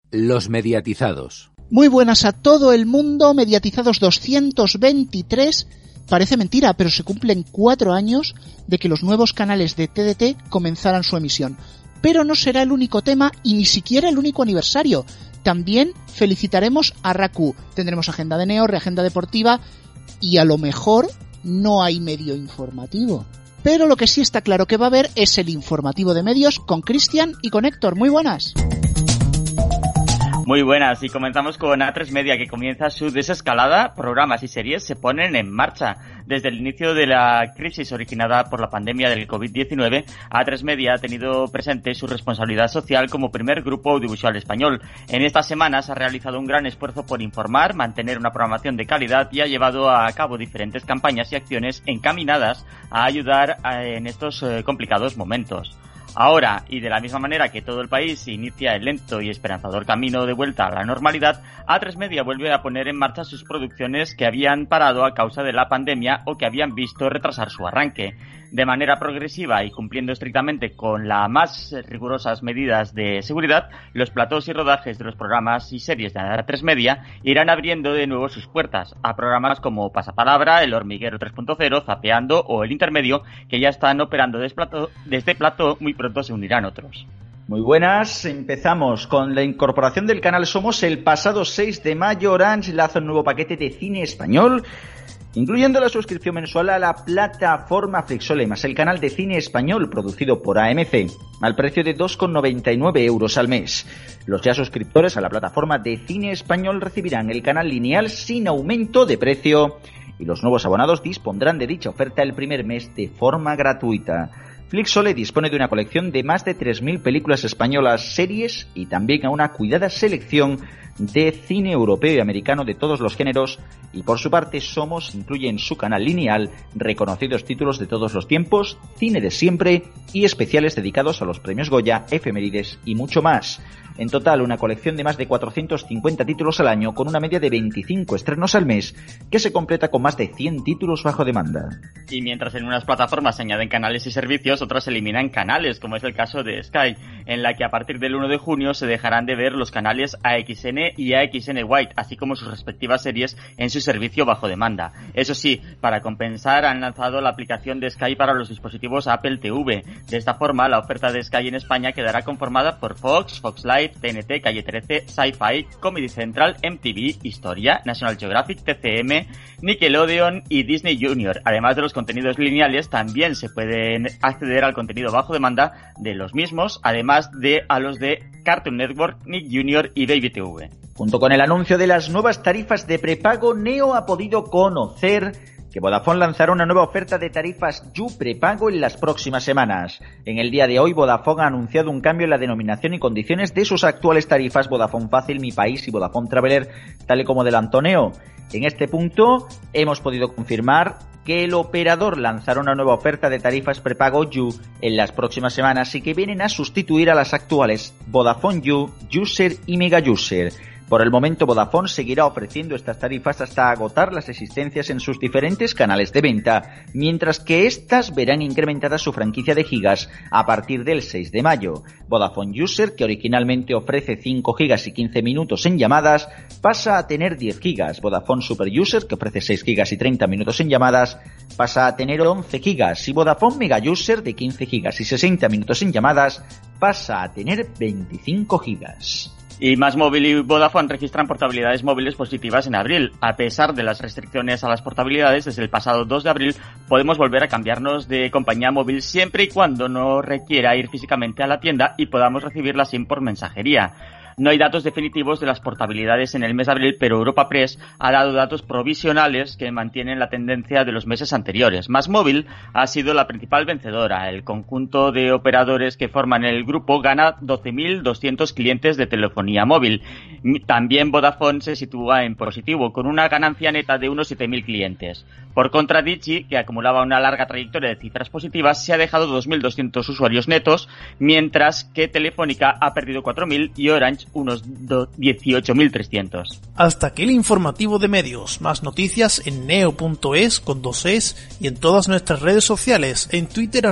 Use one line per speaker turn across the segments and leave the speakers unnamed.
Los mediatizados.
Muy buenas a todo el mundo, mediatizados 223. Parece mentira, pero se cumplen 4 años de que los nuevos canales de TDT comenzaran su emisión. Pero no será el único tema y ni siquiera el único aniversario. También felicitaremos a RACU. Tendremos agenda de Neo, reagenda deportiva y a lo mejor no hay medio informativo. Pero lo que sí está claro que va a haber es el informativo de medios con Cristian y con Héctor. Muy buenas.
Muy buenas, y comenzamos con A3 Media, que comienza su desescalada. Programas y series se ponen en marcha. Desde el inicio de la crisis originada por la pandemia del COVID-19, A3 Media ha tenido presente su responsabilidad social como primer grupo audiovisual español. En estas semanas ha realizado un gran esfuerzo por informar, mantener una programación de calidad y ha llevado a cabo diferentes campañas y acciones encaminadas a ayudar en estos complicados momentos. Ahora, y de la misma manera que todo el país inicia el lento y esperanzador camino de vuelta a la normalidad, A3 Media vuelve a poner en marcha sus producciones que habían parado a causa de la pandemia o que habían visto retrasar su arranque. De manera progresiva y cumpliendo estrictamente con las más rigurosas medidas de seguridad, los platós y rodajes de los programas y series de A3 Media irán abriendo de nuevo sus puertas a programas como Pasapalabra, El Hormiguero 3.0, Zapeando o El Intermedio, que ya están operando desde plató, muy pronto se unirán otros.
Muy buenas, empezamos con la incorporación del canal Somos el pasado 6 de mayo. Orange lanza un nuevo paquete de cine español, incluyendo la suscripción mensual a la plataforma Flixole, más el canal de cine español producido por AMC, al precio de 2,99 € al mes. Los ya suscriptores a la plataforma de cine español recibirán el canal lineal sin aumento de precio y los nuevos abonados dispondrán de dicha oferta el primer mes de forma gratuita. Flixole dispone de una colección de más de 3.000 películas españolas, series y también a una cuidada selección de cine europeo y americano de todos los géneros, y por su parte Somos incluye en su canal lineal reconocidos títulos de todos los tiempos, cine de siempre y especiales dedicados a los premios Goya, efemérides y mucho más. En total, una colección de más de 450 títulos al año con una media de 25 estrenos al mes, que se completa con más de 100 títulos bajo demanda.
Y mientras en unas plataformas se añaden canales y servicios, otras eliminan canales, como es el caso de Sky, en la que a partir del 1 de junio se dejarán de ver los canales AXN y AXN White, así como sus respectivas series en su servicio bajo demanda. Eso sí, para compensar han lanzado la aplicación de Sky para los dispositivos Apple TV. De esta forma, la oferta de Sky en España quedará conformada por Fox, Fox Live, TNT, Calle 13, Sci-Fi, Comedy Central, MTV, Historia, National Geographic, TCM, Nickelodeon y Disney Junior. Además de los contenidos lineales, también se pueden acceder al contenido bajo demanda de los mismos, además de a los de Cartoon Network, Nick Junior y Baby TV.
Junto con el anuncio de las nuevas tarifas de prepago, Neo ha podido conocer que Vodafone lanzará una nueva oferta de tarifas You prepago en las próximas semanas. En el día de hoy, Vodafone ha anunciado un cambio en la denominación y condiciones de sus actuales tarifas Vodafone Fácil, Mi País y Vodafone Traveler, tal y como adelantó Neo. En este punto, hemos podido confirmar que el operador lanzará una nueva oferta de tarifas prepago You en las próximas semanas y que vienen a sustituir a las actuales Vodafone You, User y Mega User. Por el momento, Vodafone seguirá ofreciendo estas tarifas hasta agotar las existencias en sus diferentes canales de venta, mientras que estas verán incrementada su franquicia de gigas a partir del 6 de mayo. Vodafone User, que originalmente ofrece 5 gigas y 15 minutos en llamadas, pasa a tener 10 gigas. Vodafone Super User, que ofrece 6 gigas y 30 minutos en llamadas, pasa a tener 11 gigas. Y Vodafone Mega User, de 15 gigas y 60 minutos en llamadas, pasa a tener 25 gigas.
Y Más Móvil y Vodafone registran portabilidades móviles positivas en abril. A pesar de las restricciones a las portabilidades, desde el pasado 2 de abril podemos volver a cambiarnos de compañía móvil siempre y cuando no requiera ir físicamente a la tienda y podamos recibirla SIM por mensajería. No hay datos definitivos de las portabilidades en el mes de abril, pero Europa Press ha dado datos provisionales que mantienen la tendencia de los meses anteriores. Más Móvil ha sido la principal vencedora. El conjunto de operadores que forman el grupo gana 12.200 clientes de telefonía móvil. También Vodafone se sitúa en positivo, con una ganancia neta de unos 7.000 clientes. Por contra, Digi, que acumulaba una larga trayectoria de cifras positivas, se ha dejado 2.200 usuarios netos, mientras que Telefónica ha perdido 4.000 y Orange unos 18.300.
Hasta aquí el informativo de medios. Más noticias en neo.es con 2 es y en todas nuestras redes sociales, en Twitter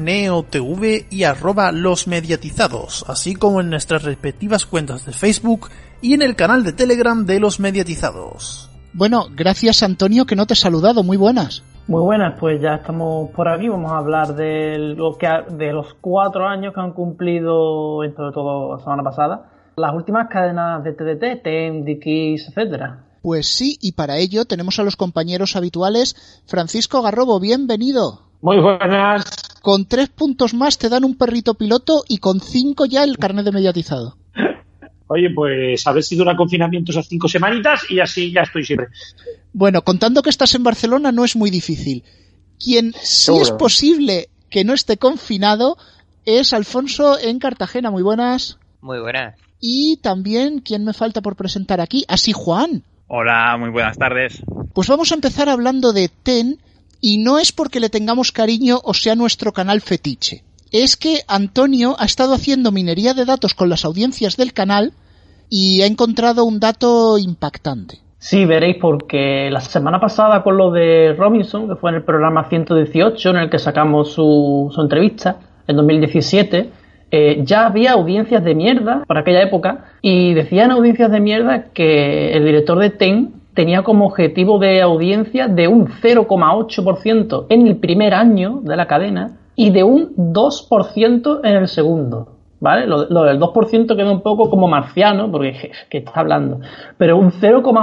@neotv y @losmediatizados, así como en nuestras respectivas cuentas de Facebook y en el canal de Telegram de Los Mediatizados.
Bueno, gracias Antonio, que no te he saludado. Muy buenas.
Muy buenas, pues ya estamos por aquí. Vamos a hablar de los 4 años que han cumplido, sobre todo la semana pasada, las últimas cadenas de TDT, TEN, Dickies, etcétera.
Pues sí, y para ello tenemos a los compañeros habituales. Francisco Garrobo, bienvenido.
Muy buenas.
Con 3 puntos más te dan un perrito piloto y con 5 ya el carnet de mediatizado.
Oye, pues a ver si dura confinamiento esas 5 semanitas y así ya estoy siempre.
Bueno, contando que estás en Barcelona no es muy difícil. Quien sí
Seguro.
es posible que no esté confinado es Alfonso en Cartagena. Muy buenas.
Muy buenas.
Y también, ¿quién me falta por presentar aquí? Así Juan.
Hola, muy buenas tardes.
Pues vamos a empezar hablando de TEN, y no es porque le tengamos cariño o sea nuestro canal fetiche. Es que Antonio ha estado haciendo minería de datos con las audiencias del canal y ha encontrado un dato impactante.
Sí, veréis, porque la semana pasada con lo de Robinson, que fue en el programa 118, en el que sacamos su entrevista, en 2017, ya había audiencias de mierda para aquella época, y decían audiencias de mierda que el director de TEN tenía como objetivo de audiencia de un 0,8% en el primer año de la cadena y de un 2% en el segundo, ¿vale? Lo del 2% queda un poco como marciano, porque ¿qué está hablando? Pero un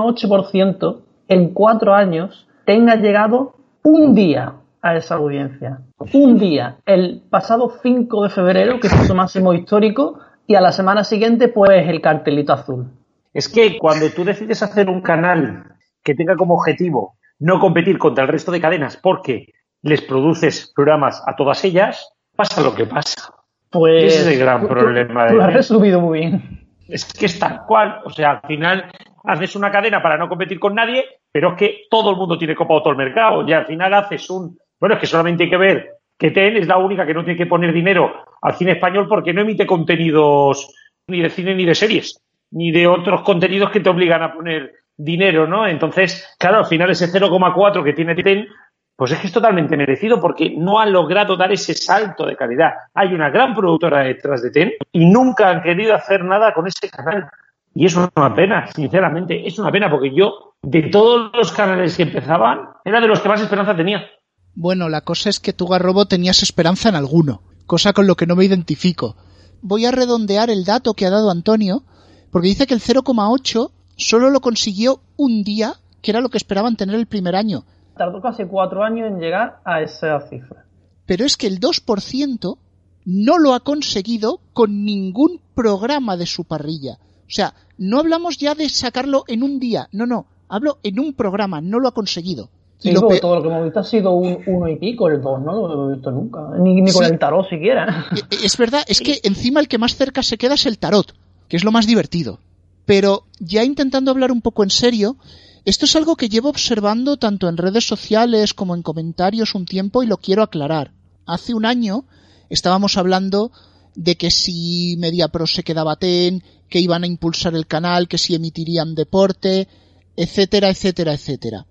0,8% en 4 años tenga llegado un día a esa audiencia. Un día, el pasado 5 de febrero, que es su máximo histórico, y a la semana siguiente, pues el cartelito azul.
Es que cuando tú decides hacer un canal que tenga como objetivo no competir contra el resto de cadenas porque les produces programas a todas ellas, pasa lo que pasa.
Pues
Ese es el gran problema.
Tú lo has resumido muy bien.
Es que es tal cual. O sea, al final haces una cadena para no competir con nadie, pero es que todo el mundo tiene copado todo el mercado. Y al final haces Bueno, es que solamente hay que ver que TEN es la única que no tiene que poner dinero al cine español porque no emite contenidos ni de cine ni de series, ni de otros contenidos que te obligan a poner dinero, ¿no? Entonces, claro, al final ese 0,4 que tiene TEN, pues es que es totalmente merecido porque no han logrado dar ese salto de calidad. Hay una gran productora detrás de TEN y nunca han querido hacer nada con ese canal. Y es una pena, sinceramente, es una pena porque yo, de todos los canales que empezaban, era de los que más esperanza tenía.
Bueno, la cosa es que tú, Garrobo, tenías esperanza en alguno, cosa con lo que no me identifico. Voy a redondear el dato que ha dado Antonio, porque dice que el 0,8 solo lo consiguió un día, que era lo que esperaban tener el primer año.
Tardó casi 4 años en llegar a esa cifra.
Pero es que el 2% no lo ha conseguido con ningún programa de su parrilla. O sea, no hablamos ya de sacarlo en un día, no, hablo en un programa, no lo ha conseguido.
Sí, todo lo que hemos visto ha sido un 1 y pico, el 2 no lo he visto nunca, ni con el tarot siquiera.
Es verdad, es que encima el que más cerca se queda es el tarot, que es lo más divertido. Pero ya intentando hablar un poco en serio, esto es algo que llevo observando tanto en redes sociales como en comentarios un tiempo y lo quiero aclarar. Hace un año estábamos hablando de que si Mediapro se quedaba TEN, que iban a impulsar el canal, que si emitirían deporte, etcétera, etcétera, etcétera.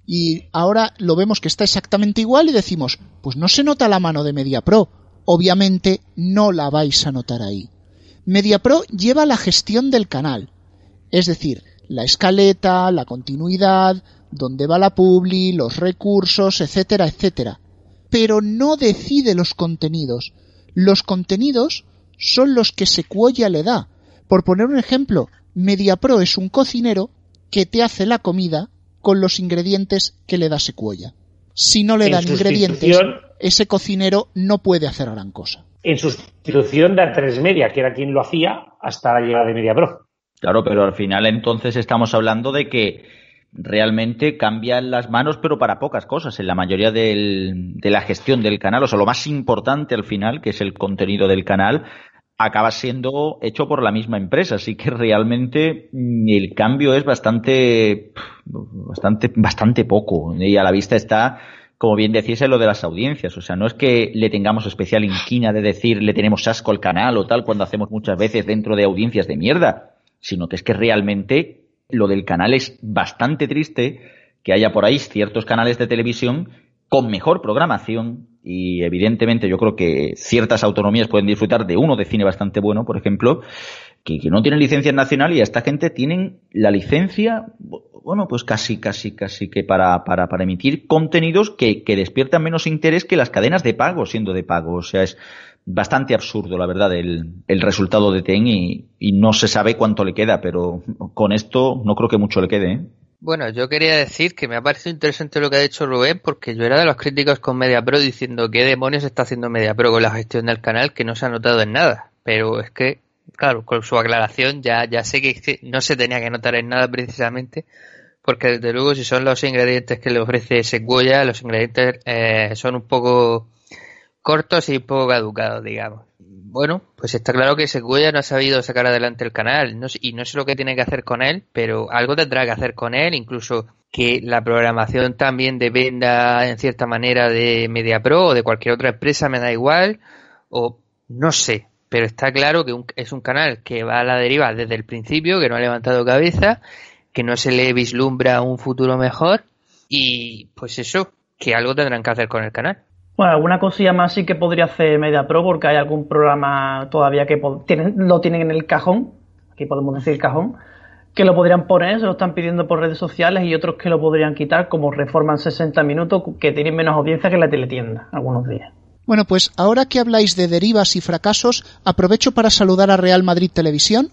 Y ahora lo vemos que está exactamente igual y decimos, pues no se nota la mano de Mediapro. Obviamente no la vais a notar ahí. Mediapro lleva la gestión del canal, es decir, la escaleta, la continuidad, dónde va la publi, los recursos, etcétera, etcétera. Pero no decide los contenidos. Los contenidos son los que Sequoia le da. Por poner un ejemplo, Mediapro es un cocinero que te hace la comida con los ingredientes que le da Sequoia. Si no le dan ingredientes, ese cocinero no puede hacer gran cosa.
En sustitución de A3 Media, que era quien lo hacía hasta la llegada de Mediapro.
Claro, pero al final entonces estamos hablando de que realmente cambian las manos, pero para pocas cosas. En la mayoría de la gestión del canal, o sea, lo más importante al final, que es el contenido del canal, acaba siendo hecho por la misma empresa. Así que realmente el cambio es bastante poco. Y a la vista está, como bien decís, en lo de las audiencias. O sea, no es que le tengamos especial inquina de decir le tenemos asco al canal o tal, cuando hacemos muchas veces dentro de audiencias de mierda. sino que es que realmente lo del canal es bastante triste, que haya por ahí ciertos canales de televisión con mejor programación y evidentemente yo creo que ciertas autonomías pueden disfrutar de uno de cine bastante bueno, por ejemplo, que no tienen licencia nacional y a esta gente tienen la licencia, bueno, pues casi que para emitir contenidos que despiertan menos interés que las cadenas de pago, siendo de pago. O sea, es bastante absurdo, la verdad, el resultado de TEN y no se sabe cuánto le queda, pero con esto no creo que mucho le quede, ¿eh?
Bueno, yo quería decir que me ha parecido interesante lo que ha dicho Rubén, porque yo era de los críticos con MediaPro diciendo qué demonios está haciendo MediaPro con la gestión del canal, que no se ha notado en nada. Pero es que, claro, con su aclaración ya sé que no se tenía que notar en nada precisamente, porque desde luego si son los ingredientes que le ofrece Sequoia, los ingredientes son un poco cortos y un poco caducados, digamos. Bueno, pues está claro que Sequoia no ha sabido sacar adelante el canal, y no sé lo que tiene que hacer con él, pero algo tendrá que hacer con él, incluso que la programación también dependa en cierta manera de MediaPro o de cualquier otra empresa, me da igual, o no sé, pero está claro que es un canal que va a la deriva desde el principio, que no ha levantado cabeza, que no se le vislumbra un futuro mejor, y pues eso, que algo tendrán que hacer con el canal.
Bueno, alguna cosilla más sí que podría hacer MediaPro, porque hay algún programa todavía que lo tienen en el cajón, aquí podemos decir cajón, que lo podrían poner, se lo están pidiendo por redes sociales, y otros que lo podrían quitar, como Reforma en 60 minutos, que tienen menos audiencia que la teletienda algunos días.
Bueno, pues ahora que habláis de derivas y fracasos, aprovecho para saludar a Real Madrid Televisión.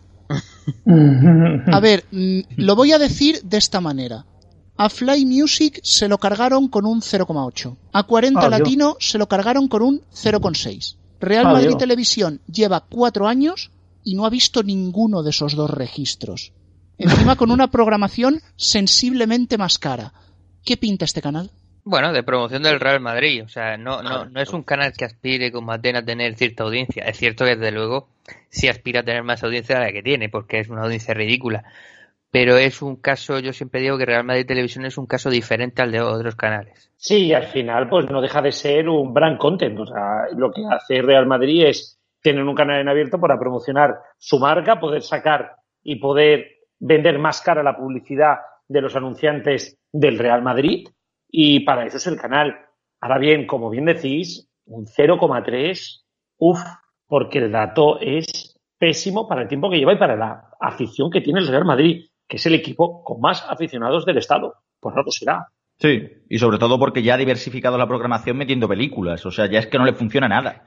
A ver, lo voy a decir de esta manera. A Fly Music se lo cargaron con un 0,8. A 40 Latino se lo cargaron con un 0,6. Real Madrid Televisión lleva 4 años y no ha visto ninguno de esos dos registros. Encima con una programación sensiblemente más cara. ¿Qué pinta este canal?
Bueno, de promoción del Real Madrid. O sea, no es un canal que aspire como Atena a tener cierta audiencia. Es cierto que desde luego sí aspira a tener más audiencia de la que tiene, porque es una audiencia ridícula. Pero es un caso, yo siempre digo que Real Madrid Televisión es un caso diferente al de otros canales.
Sí, al final pues no deja de ser un brand content. O sea, lo que hace Real Madrid es tener un canal en abierto para promocionar su marca, poder sacar y poder vender más cara la publicidad de los anunciantes del Real Madrid, y para eso es el canal. Ahora bien, como bien decís, un 0,3, porque el dato es pésimo para el tiempo que lleva y para la afición que tiene el Real Madrid, que es el equipo con más aficionados del estado. Por algo será.
Sí, y sobre todo porque ya ha diversificado la programación metiendo películas. O sea, ya es que no le funciona nada.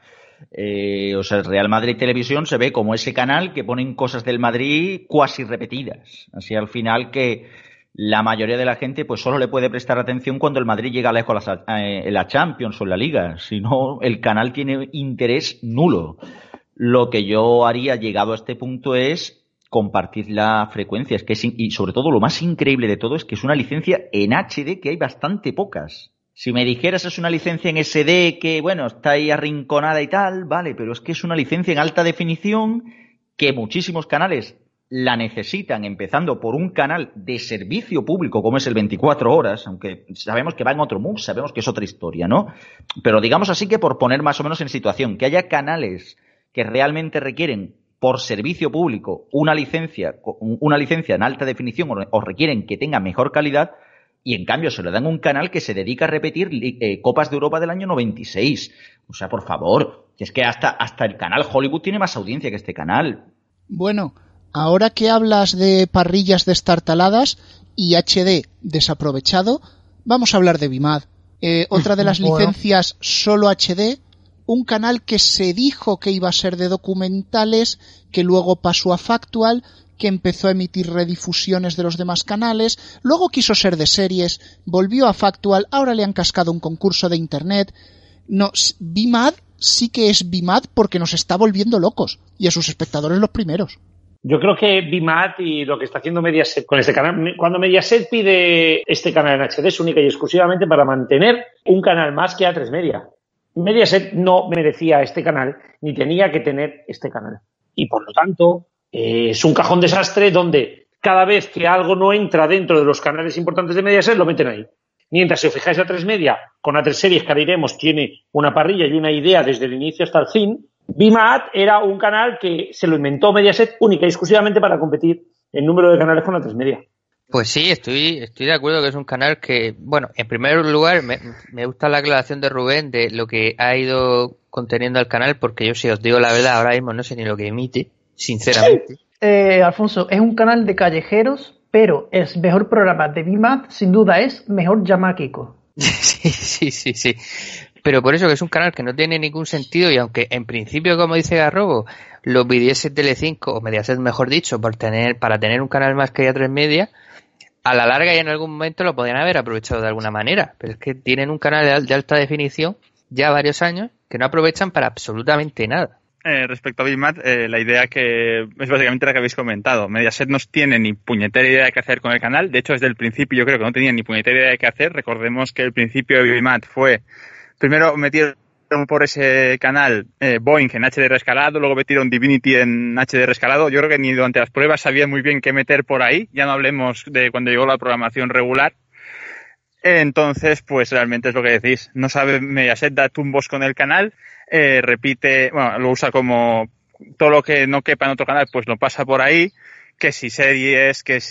O sea, el Real Madrid Televisión se ve como ese canal que ponen cosas del Madrid cuasi repetidas. Así al final que la mayoría de la gente pues solo le puede prestar atención cuando el Madrid llega lejos en la Champions o en la Liga. Si no, el canal tiene interés nulo. Lo que yo haría llegado a este punto es compartir la frecuencia. Es que y sobre todo lo más increíble de todo es que es una licencia en HD, que hay bastante pocas. Si me dijeras es una licencia en SD que, bueno, está ahí arrinconada y tal, vale, pero es que es una licencia en alta definición que muchísimos canales la necesitan, empezando por un canal de servicio público como es el 24 horas, aunque sabemos que va en otro mood, sabemos que es otra historia, ¿no? Pero digamos así que por poner más o menos en situación, que haya canales que realmente requieren por servicio público una licencia en alta definición o requieren que tenga mejor calidad, y en cambio se le dan un canal que se dedica a repetir Copas de Europa del año 96. O sea, por favor, que es que hasta el canal Hollywood tiene más audiencia que este canal.
Bueno, ahora que hablas de parrillas destartaladas y HD desaprovechado, vamos a hablar de Bimad. Otra de las licencias solo HD, un canal que se dijo que iba a ser de documentales, que luego pasó a Factual, que empezó a emitir redifusiones de los demás canales, luego quiso ser de series, volvió a Factual, ahora le han cascado un concurso de internet. No, Bimad sí que es Bimad porque nos está volviendo locos, y a sus espectadores los primeros.
Yo creo que Bimad y lo que está haciendo Mediaset con este canal, cuando Mediaset pide este canal en HD es única y exclusivamente para mantener un canal más que A3 Media. Mediaset no merecía este canal ni tenía que tener este canal. Y por lo tanto, es un cajón desastre donde cada vez que algo no entra dentro de los canales importantes de Mediaset, lo meten ahí. Mientras, si os fijáis, A3 Media, con A3 Series que ahora iremos, tiene una parrilla y una idea desde el inicio hasta el fin, Bimat era un canal que se lo inventó Mediaset única y exclusivamente para competir en número de canales con A3 Media.
Pues sí, estoy de acuerdo que es un canal que, bueno, en primer lugar me gusta la aclaración de Rubén de lo que ha ido conteniendo el canal, porque yo, si os digo la verdad, ahora mismo no sé ni lo que emite, sinceramente.
Alfonso, es un canal de callejeros, pero el mejor programa de Bimat, sin duda, es Mejor Llama a Kiko.
Sí. Pero por eso que es un canal que no tiene ningún sentido, y aunque en principio, como dice Garrobo, lo pidiese Telecinco, o Mediaset mejor dicho, para tener un canal más que A3 Media, a la larga y en algún momento lo podrían haber aprovechado de alguna manera. Pero es que tienen un canal de alta definición ya varios años que no aprovechan para absolutamente nada.
Respecto a Bimat, la idea que es básicamente la que habéis comentado. Mediaset no tiene ni puñetera idea de qué hacer con el canal. De hecho, desde el principio yo creo que no tenía ni puñetera idea de qué hacer. Recordemos que el principio de Bimat fue, primero metieron por ese canal Boeing en HDR escalado, luego metieron Divinity en HDR escalado. Yo creo que ni durante las pruebas sabían muy bien qué meter por ahí. Ya no hablemos de cuando llegó la programación regular. Entonces, pues realmente es lo que decís. No sabe Mediaset, da tumbos con el canal, repite, bueno, lo usa como todo lo que no quepa en otro canal, pues lo pasa por ahí. Que si series, que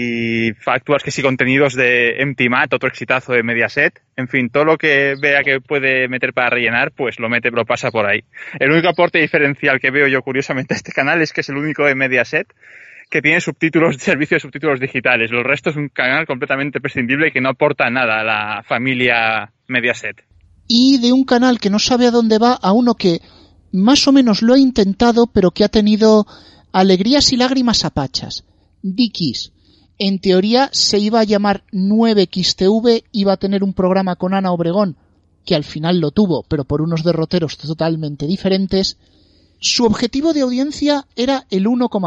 si facturas, que si contenidos de Empty Mat, otro exitazo de Mediaset. En fin, todo lo que vea que puede meter para rellenar, pues lo pasa por ahí. El único aporte diferencial que veo yo curiosamente a este canal es que es el único de Mediaset que tiene servicio de subtítulos digitales. El resto es un canal completamente prescindible y que no aporta nada a la familia Mediaset.
Y de un canal que no sabe a dónde va a uno que más o menos lo ha intentado, pero que ha tenido alegrías y lágrimas a pachas. Dickies. En teoría se iba a llamar 9XTV, iba a tener un programa con Ana Obregón, que al final lo tuvo, pero por unos derroteros totalmente diferentes. Su objetivo de audiencia era el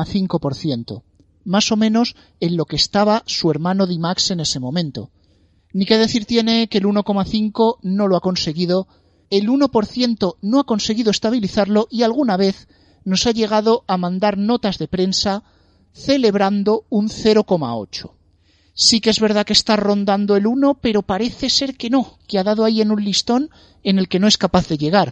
1,5%, más o menos en lo que estaba su hermano D-Max en ese momento. Ni que decir tiene que el 1,5% no lo ha conseguido, el 1% no ha conseguido estabilizarlo y alguna vez nos ha llegado a mandar notas de prensa celebrando un 0,8%. Sí que es verdad que está rondando el 1%, pero parece ser que no, que ha dado ahí en un listón en el que no es capaz de llegar.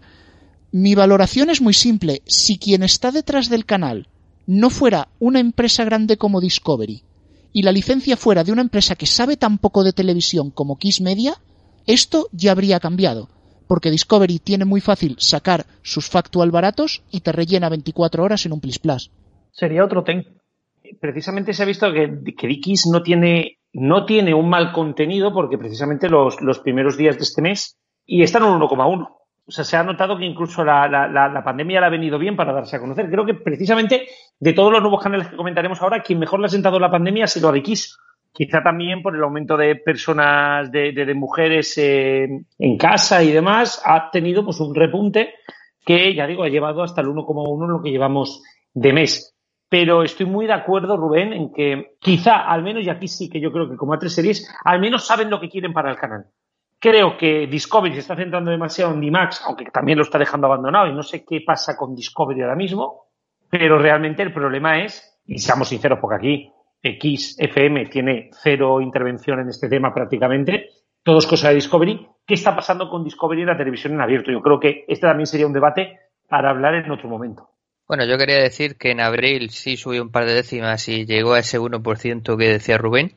Mi valoración es muy simple. Si quien está detrás del canal no fuera una empresa grande como Discovery y la licencia fuera de una empresa que sabe tan poco de televisión como Kiss Media, esto ya habría cambiado. Porque Discovery tiene muy fácil sacar sus factual baratos y te rellena 24 horas en un plis plas.
Sería otro ten.
Precisamente se ha visto que Dickies no tiene un mal contenido porque precisamente los primeros días de este mes y están en 1,1. O sea, se ha notado que incluso la pandemia le ha venido bien para darse a conocer. Creo que precisamente de todos los nuevos canales que comentaremos ahora, quien mejor le ha sentado la pandemia ha sido a Dickies. Quizá también por el aumento de personas, de mujeres en casa y demás, ha tenido pues un repunte que, ya digo, ha llevado hasta el 1,1 lo que llevamos de mes. Pero estoy muy de acuerdo, Rubén, en que quizá, al menos, y aquí sí que yo creo que como A3 Series, al menos saben lo que quieren para el canal. Creo que Discovery se está centrando demasiado en D-Max, aunque también lo está dejando abandonado y no sé qué pasa con Discovery ahora mismo, pero realmente el problema es, y seamos sinceros porque aquí Kiss FM tiene cero intervención en este tema prácticamente, todo es cosa de Discovery. ¿Qué está pasando con Discovery en la televisión en abierto? Yo creo que este también sería un debate para hablar en otro momento.
Bueno, yo quería decir que en abril sí subió un par de décimas y llegó a ese 1% que decía Rubén.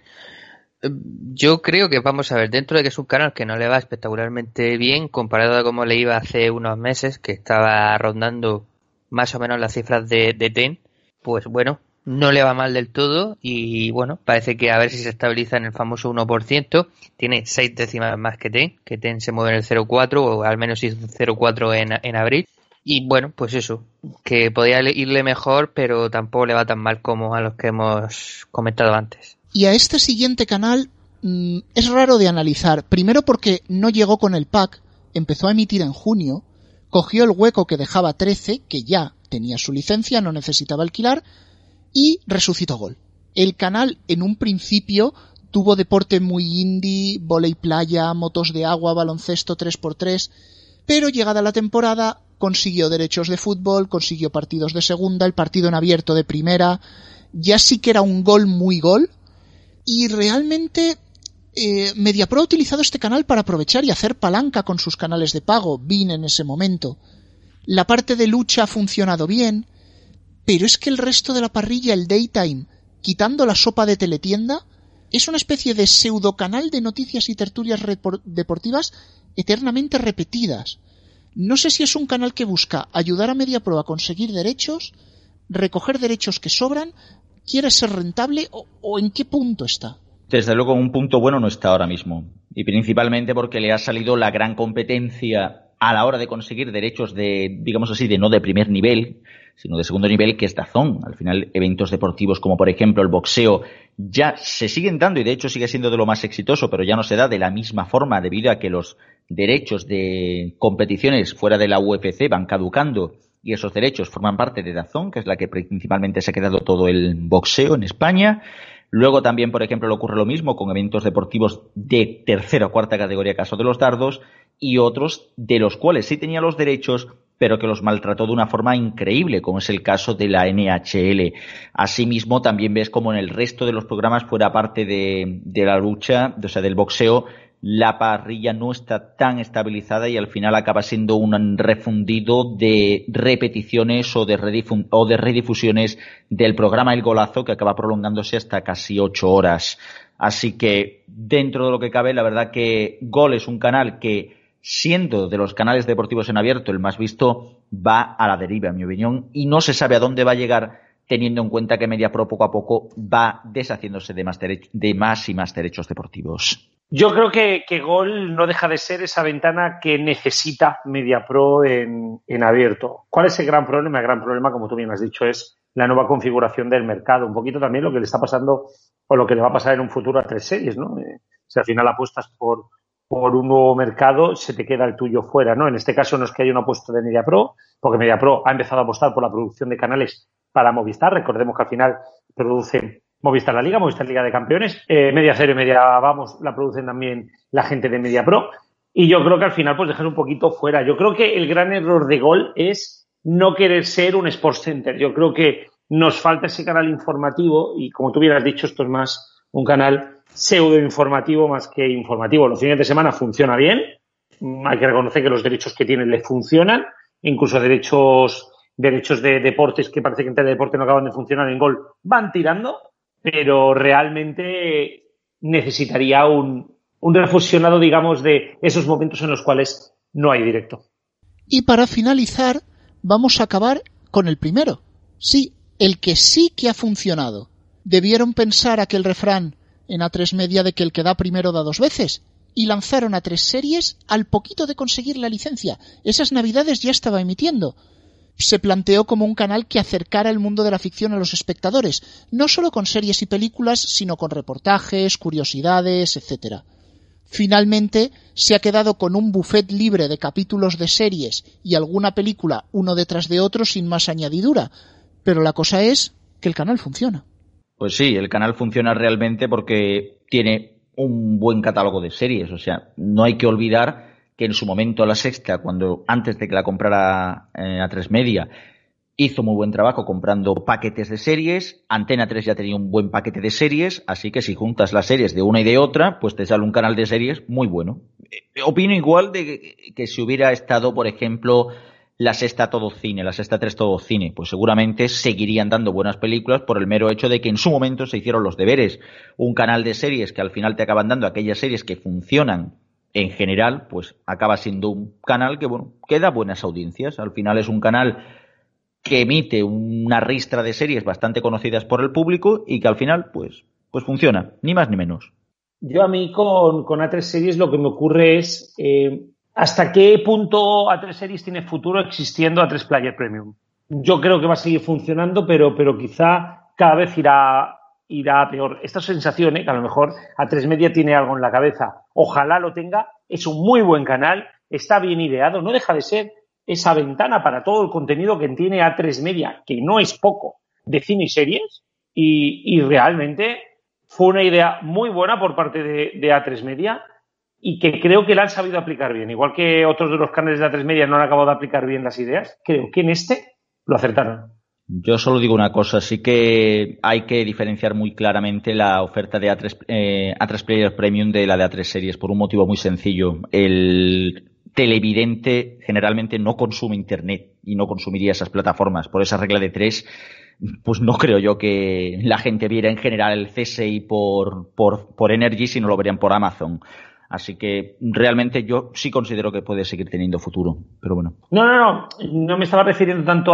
Yo creo que, vamos a ver, dentro de que es un canal que no le va espectacularmente bien comparado a cómo le iba hace unos meses, que estaba rondando más o menos las cifras de TEN, pues bueno, no le va mal del todo y bueno, parece que a ver si se estabiliza en el famoso 1%. Tiene 6 décimas más que TEN se mueve en el 0,4 o al menos hizo 0,4 en abril. Y bueno, pues eso, que podía irle mejor, pero tampoco le va tan mal como a los que hemos comentado antes.
Y a este siguiente canal es raro de analizar. Primero porque no llegó con el pack, empezó a emitir en junio, cogió el hueco que dejaba 13, que ya tenía su licencia, no necesitaba alquilar, y resucitó Gol. El canal en un principio tuvo deporte muy indie, vóley playa, motos de agua, baloncesto 3x3, pero llegada la temporada consiguió derechos de fútbol, consiguió partidos de segunda, el partido en abierto de primera, ya sí que era un Gol muy Gol, y realmente Mediapro ha utilizado este canal para aprovechar y hacer palanca con sus canales de pago, Bein en ese momento. La parte de lucha ha funcionado bien, pero es que el resto de la parrilla, el Daytime, quitando la sopa de teletienda, es una especie de pseudocanal de noticias y tertulias deportivas eternamente repetidas. No sé si es un canal que busca ayudar a MediaPro a conseguir derechos, recoger derechos que sobran, quiere ser rentable o en qué punto está.
Desde luego, en un punto bueno no está ahora mismo. Y principalmente porque le ha salido la gran competencia a la hora de conseguir derechos de, digamos así, de no de primer nivel, sino de segundo nivel, que es DAZN. Al final, eventos deportivos como, por ejemplo, el boxeo ya se siguen dando y, de hecho, sigue siendo de lo más exitoso, pero ya no se da de la misma forma debido a que los derechos de competiciones fuera de la UFC van caducando y esos derechos forman parte de DAZN, que es la que principalmente se ha quedado todo el boxeo en España. Luego también, por ejemplo, le ocurre lo mismo con eventos deportivos de tercera o cuarta categoría, caso de los dardos, y otros de los cuales sí tenía los derechos, pero que los maltrató de una forma increíble, como es el caso de la NHL. Asimismo, también ves como en el resto de los programas, fuera parte de la lucha, o sea, del boxeo, la parrilla no está tan estabilizada y al final acaba siendo un refundido de repeticiones o de redifusiones del programa El Golazo, que acaba prolongándose hasta casi 8 horas. Así que, dentro de lo que cabe, la verdad que Gol es un canal que, siendo de los canales deportivos en abierto el más visto, va a la deriva, en mi opinión, y no se sabe a dónde va a llegar, teniendo en cuenta que MediaPro poco a poco va deshaciéndose de más y más derechos deportivos.
Yo creo que Gol no deja de ser esa ventana que necesita MediaPro en abierto. ¿Cuál es el gran problema? El gran problema, como tú bien has dicho, es la nueva configuración del mercado. Un poquito también lo que le está pasando o lo que le va a pasar en un futuro a 3 series, ¿no? Si al final apuestas por un nuevo mercado, se te queda el tuyo fuera, ¿no? En este caso no es que haya una apuesta de MediaPro, porque MediaPro ha empezado a apostar por la producción de canales para Movistar. Recordemos que al final produce Movistar la Liga, Movistar Liga de Campeones, Media Cero y Media Vamos la producen también la gente de MediaPro, y yo creo que al final pues dejar un poquito fuera. Yo creo que el gran error de Gol es no querer ser un Sports Center. Yo creo que nos falta ese canal informativo y, como tú bien has dicho, esto es más un canal pseudo informativo más que informativo. Los fines de semana funciona bien, hay que reconocer que los derechos que tienen le funcionan, incluso derechos de deportes que parece que en Teledeporte no acaban de funcionar, en Gol van tirando, pero realmente necesitaría un refusionado, digamos, de esos momentos en los cuales no hay directo.
Y para finalizar, vamos a acabar con el primero. Sí, el que sí que ha funcionado. Debieron pensar aquel refrán en A3 Media de que el que da primero da 2 veces, y lanzaron A3 Series al poquito de conseguir la licencia. Esas navidades ya estaba emitiendo. Se planteó como un canal que acercara el mundo de la ficción a los espectadores, no solo con series y películas, sino con reportajes, curiosidades, etc. Finalmente, se ha quedado con un buffet libre de capítulos de series y alguna película uno detrás de otro sin más añadidura, pero la cosa es que el canal funciona.
Pues sí, el canal funciona realmente porque tiene un buen catálogo de series, o sea, no hay que olvidar que en su momento La Sexta, antes de que la comprara A3 Media, hizo muy buen trabajo comprando paquetes de series. Antena 3 ya tenía un buen paquete de series, así que si juntas las series de una y de otra, pues te sale un canal de series muy bueno. Opino igual de que si hubiera estado, por ejemplo, La Sexta Todo Cine, La Sexta 3 Todo Cine, pues seguramente seguirían dando buenas películas por el mero hecho de que en su momento se hicieron los deberes. Un canal de series que al final te acaban dando aquellas series que funcionan en general, pues acaba siendo un canal que da buenas audiencias. Al final es un canal que emite una ristra de series bastante conocidas por el público y que al final pues funciona, ni más ni menos.
Yo a mí con A3 Series lo que me ocurre es ¿hasta qué punto A3 Series tiene futuro existiendo A3 Player Premium? Yo creo que va a seguir funcionando, pero quizá cada vez irá a peor. Esta sensación, que a lo mejor A3 Media tiene algo en la cabeza, ojalá lo tenga, es un muy buen canal, está bien ideado, no deja de ser esa ventana para todo el contenido que tiene A3 Media, que no es poco, de cine y series, y realmente fue una idea muy buena por parte de A3 Media y que creo que la han sabido aplicar bien. Igual que otros de los canales de A3 Media no han acabado de aplicar bien las ideas, creo que en este lo acertaron.
Yo solo digo una cosa, sí que hay que diferenciar muy claramente la oferta de A3 Player Premium de la de A3 Series por un motivo muy sencillo. El televidente generalmente no consume internet y no consumiría esas plataformas. Por esa regla de 3, pues no creo yo que la gente viera en general el CSI por Energy, sino lo verían por Amazon. Así que realmente yo sí considero que puede seguir teniendo futuro, pero bueno.
No me estaba refiriendo tanto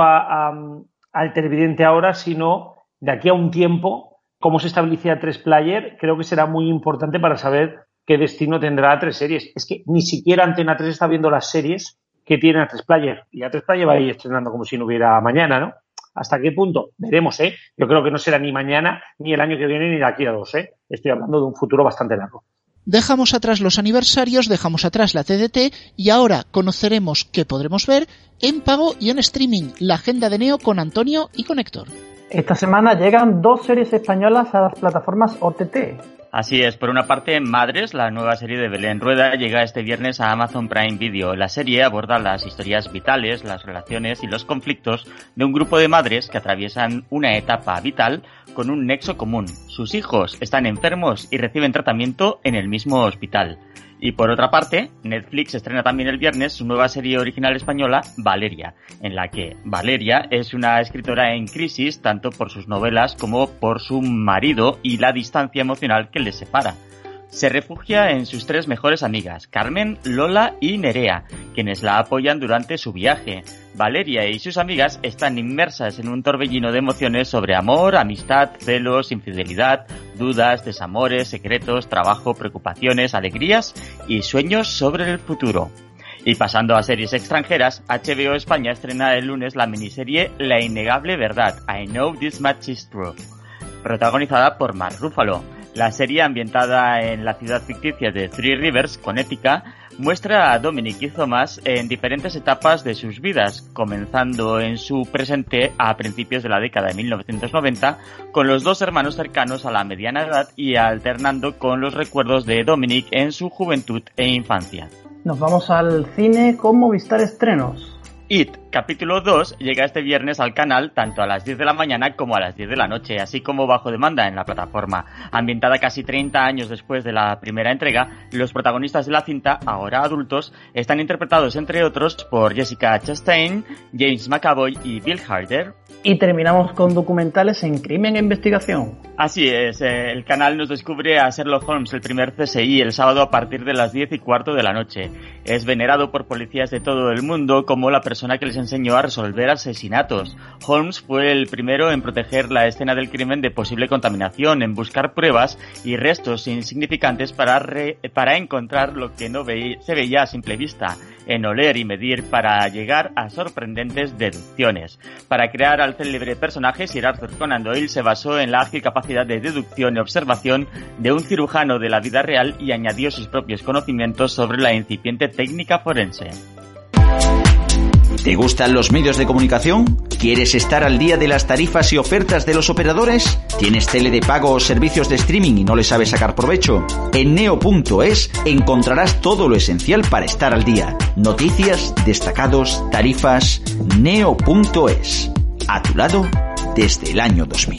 al televidente ahora, sino de aquí a un tiempo, cómo se establecía 3Player, creo que será muy importante para saber qué destino tendrá A3 Series. Es que ni siquiera Antena 3 está viendo las series que tiene A3Player, y A3Player va a ir estrenando como si no hubiera mañana, ¿no? ¿Hasta qué punto? Veremos, ¿eh? Yo creo que no será ni mañana, ni el año que viene, ni de aquí a 2, ¿eh? Estoy hablando de un futuro bastante largo.
Dejamos atrás los aniversarios, dejamos atrás la TDT y ahora conoceremos qué podremos ver en pago y en streaming, la agenda de Neo con Antonio y con Héctor.
Esta semana llegan 2 series españolas a las plataformas OTT.
Así es, por una parte, Madres, la nueva serie de Belén Rueda, llega este viernes a Amazon Prime Video. La serie aborda las historias vitales, las relaciones y los conflictos de un grupo de madres que atraviesan una etapa vital con un nexo común. Sus hijos están enfermos y reciben tratamiento en el mismo hospital. Y por otra parte, Netflix estrena también el viernes su nueva serie original española, Valeria, en la que Valeria es una escritora en crisis tanto por sus novelas como por su marido y la distancia emocional que les separa. Se refugia en sus 3 mejores amigas, Carmen, Lola y Nerea, quienes la apoyan durante su viaje. Valeria y sus amigas están inmersas en un torbellino de emociones sobre amor, amistad, celos, infidelidad, dudas, desamores, secretos, trabajo, preocupaciones, alegrías y sueños sobre el futuro. Y pasando a series extranjeras, HBO España estrena el lunes la miniserie La innegable verdad, I Know This Much Is True, protagonizada por Mark Ruffalo. La serie, ambientada en la ciudad ficticia de Three Rivers, Connecticut, muestra a Dominic y Thomas en diferentes etapas de sus vidas, comenzando en su presente a principios de la década de 1990, con los 2 hermanos cercanos a la mediana edad y alternando con los recuerdos de Dominic en su juventud e infancia.
Nos vamos al cine con Movistar Estrenos.
It, capítulo 2, llega este viernes al canal tanto a las 10 de la mañana como a las 10 de la noche, así como bajo demanda en la plataforma. Ambientada casi 30 años después de la primera entrega, los protagonistas de la cinta, ahora adultos, están interpretados entre otros por Jessica Chastain, James McAvoy y Bill Hader.
Y terminamos con documentales en crimen e investigación.
Así es, el canal nos descubre a Sherlock Holmes, el primer CSI, el sábado a partir de las 10:15 de la noche. Es venerado por policías de todo el mundo como la persona que les enseñó a resolver asesinatos. Holmes fue el primero en proteger la escena del crimen de posible contaminación, en buscar pruebas y restos insignificantes para encontrar lo que no se veía a simple vista, en oler y medir para llegar a sorprendentes deducciones. Para crear al célebre personaje, Sir Arthur Conan Doyle se basó en la ágil capacidad de deducción y observación de un cirujano de la vida real y añadió sus propios conocimientos sobre la incipiente técnica forense.
¿Te gustan los medios de comunicación? ¿Quieres estar al día de las tarifas y ofertas de los operadores? ¿Tienes tele de pago o servicios de streaming y no le sabes sacar provecho? En neo.es encontrarás todo lo esencial para estar al día. Noticias, destacados, tarifas. Neo.es. A tu lado desde el año 2000.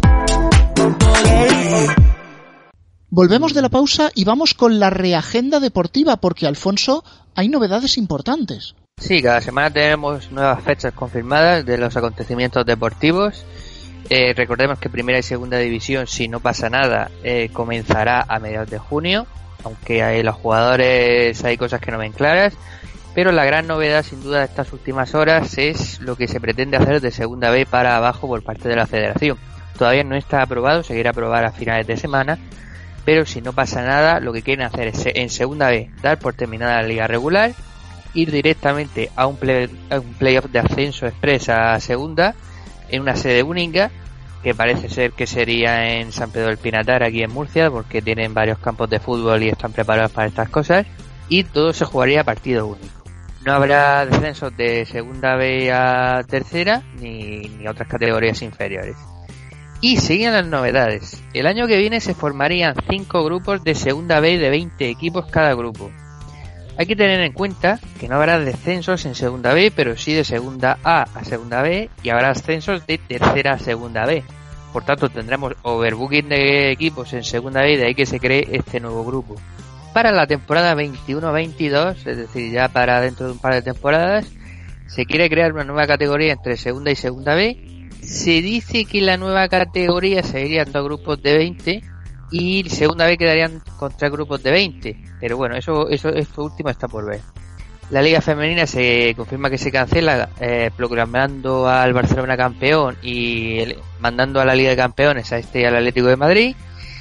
Volvemos de la pausa y vamos con la reagenda deportiva porque, Alfonso, hay novedades importantes.
Sí, cada semana tenemos nuevas fechas confirmadas de los acontecimientos deportivos. Recordemos que Primera y Segunda División, si no pasa nada, comenzará a mediados de junio, aunque hay los jugadores hay cosas que no ven claras. Pero la gran novedad, sin duda, de estas últimas horas es lo que se pretende hacer de Segunda B para abajo por parte de la Federación. Todavía no está aprobado, se quiere aprobar a finales de semana, pero si no pasa nada, lo que quieren hacer es en Segunda B dar por terminada la liga regular, ir directamente a un playoff de ascenso express a Segunda en una sede única, que parece ser que sería en San Pedro del Pinatar, aquí en Murcia, porque tienen varios campos de fútbol y están preparados para estas cosas, y todo se jugaría a partido único. No habrá descensos de Segunda B a Tercera ni otras categorías inferiores. Y siguen las novedades. El año que viene se formarían 5 grupos de Segunda B de 20 equipos cada grupo. Hay que tener en cuenta que no habrá descensos en Segunda B, pero sí de Segunda A a Segunda B, y habrá ascensos de Tercera a Segunda B. Por tanto, tendremos overbooking de equipos en Segunda B, y de ahí que se cree este nuevo grupo. para la temporada 21-22, es decir, ya para dentro de un par de temporadas, se quiere crear una nueva categoría entre segunda y segunda B. Se dice que la nueva categoría seguirían 2 grupos de 20 y segunda B quedarían con 3 grupos de 20, pero bueno, esto último está por ver. La Liga Femenina se confirma que se cancela, proclamando al Barcelona campeón y mandando a la Liga de Campeones a y al Atlético de Madrid.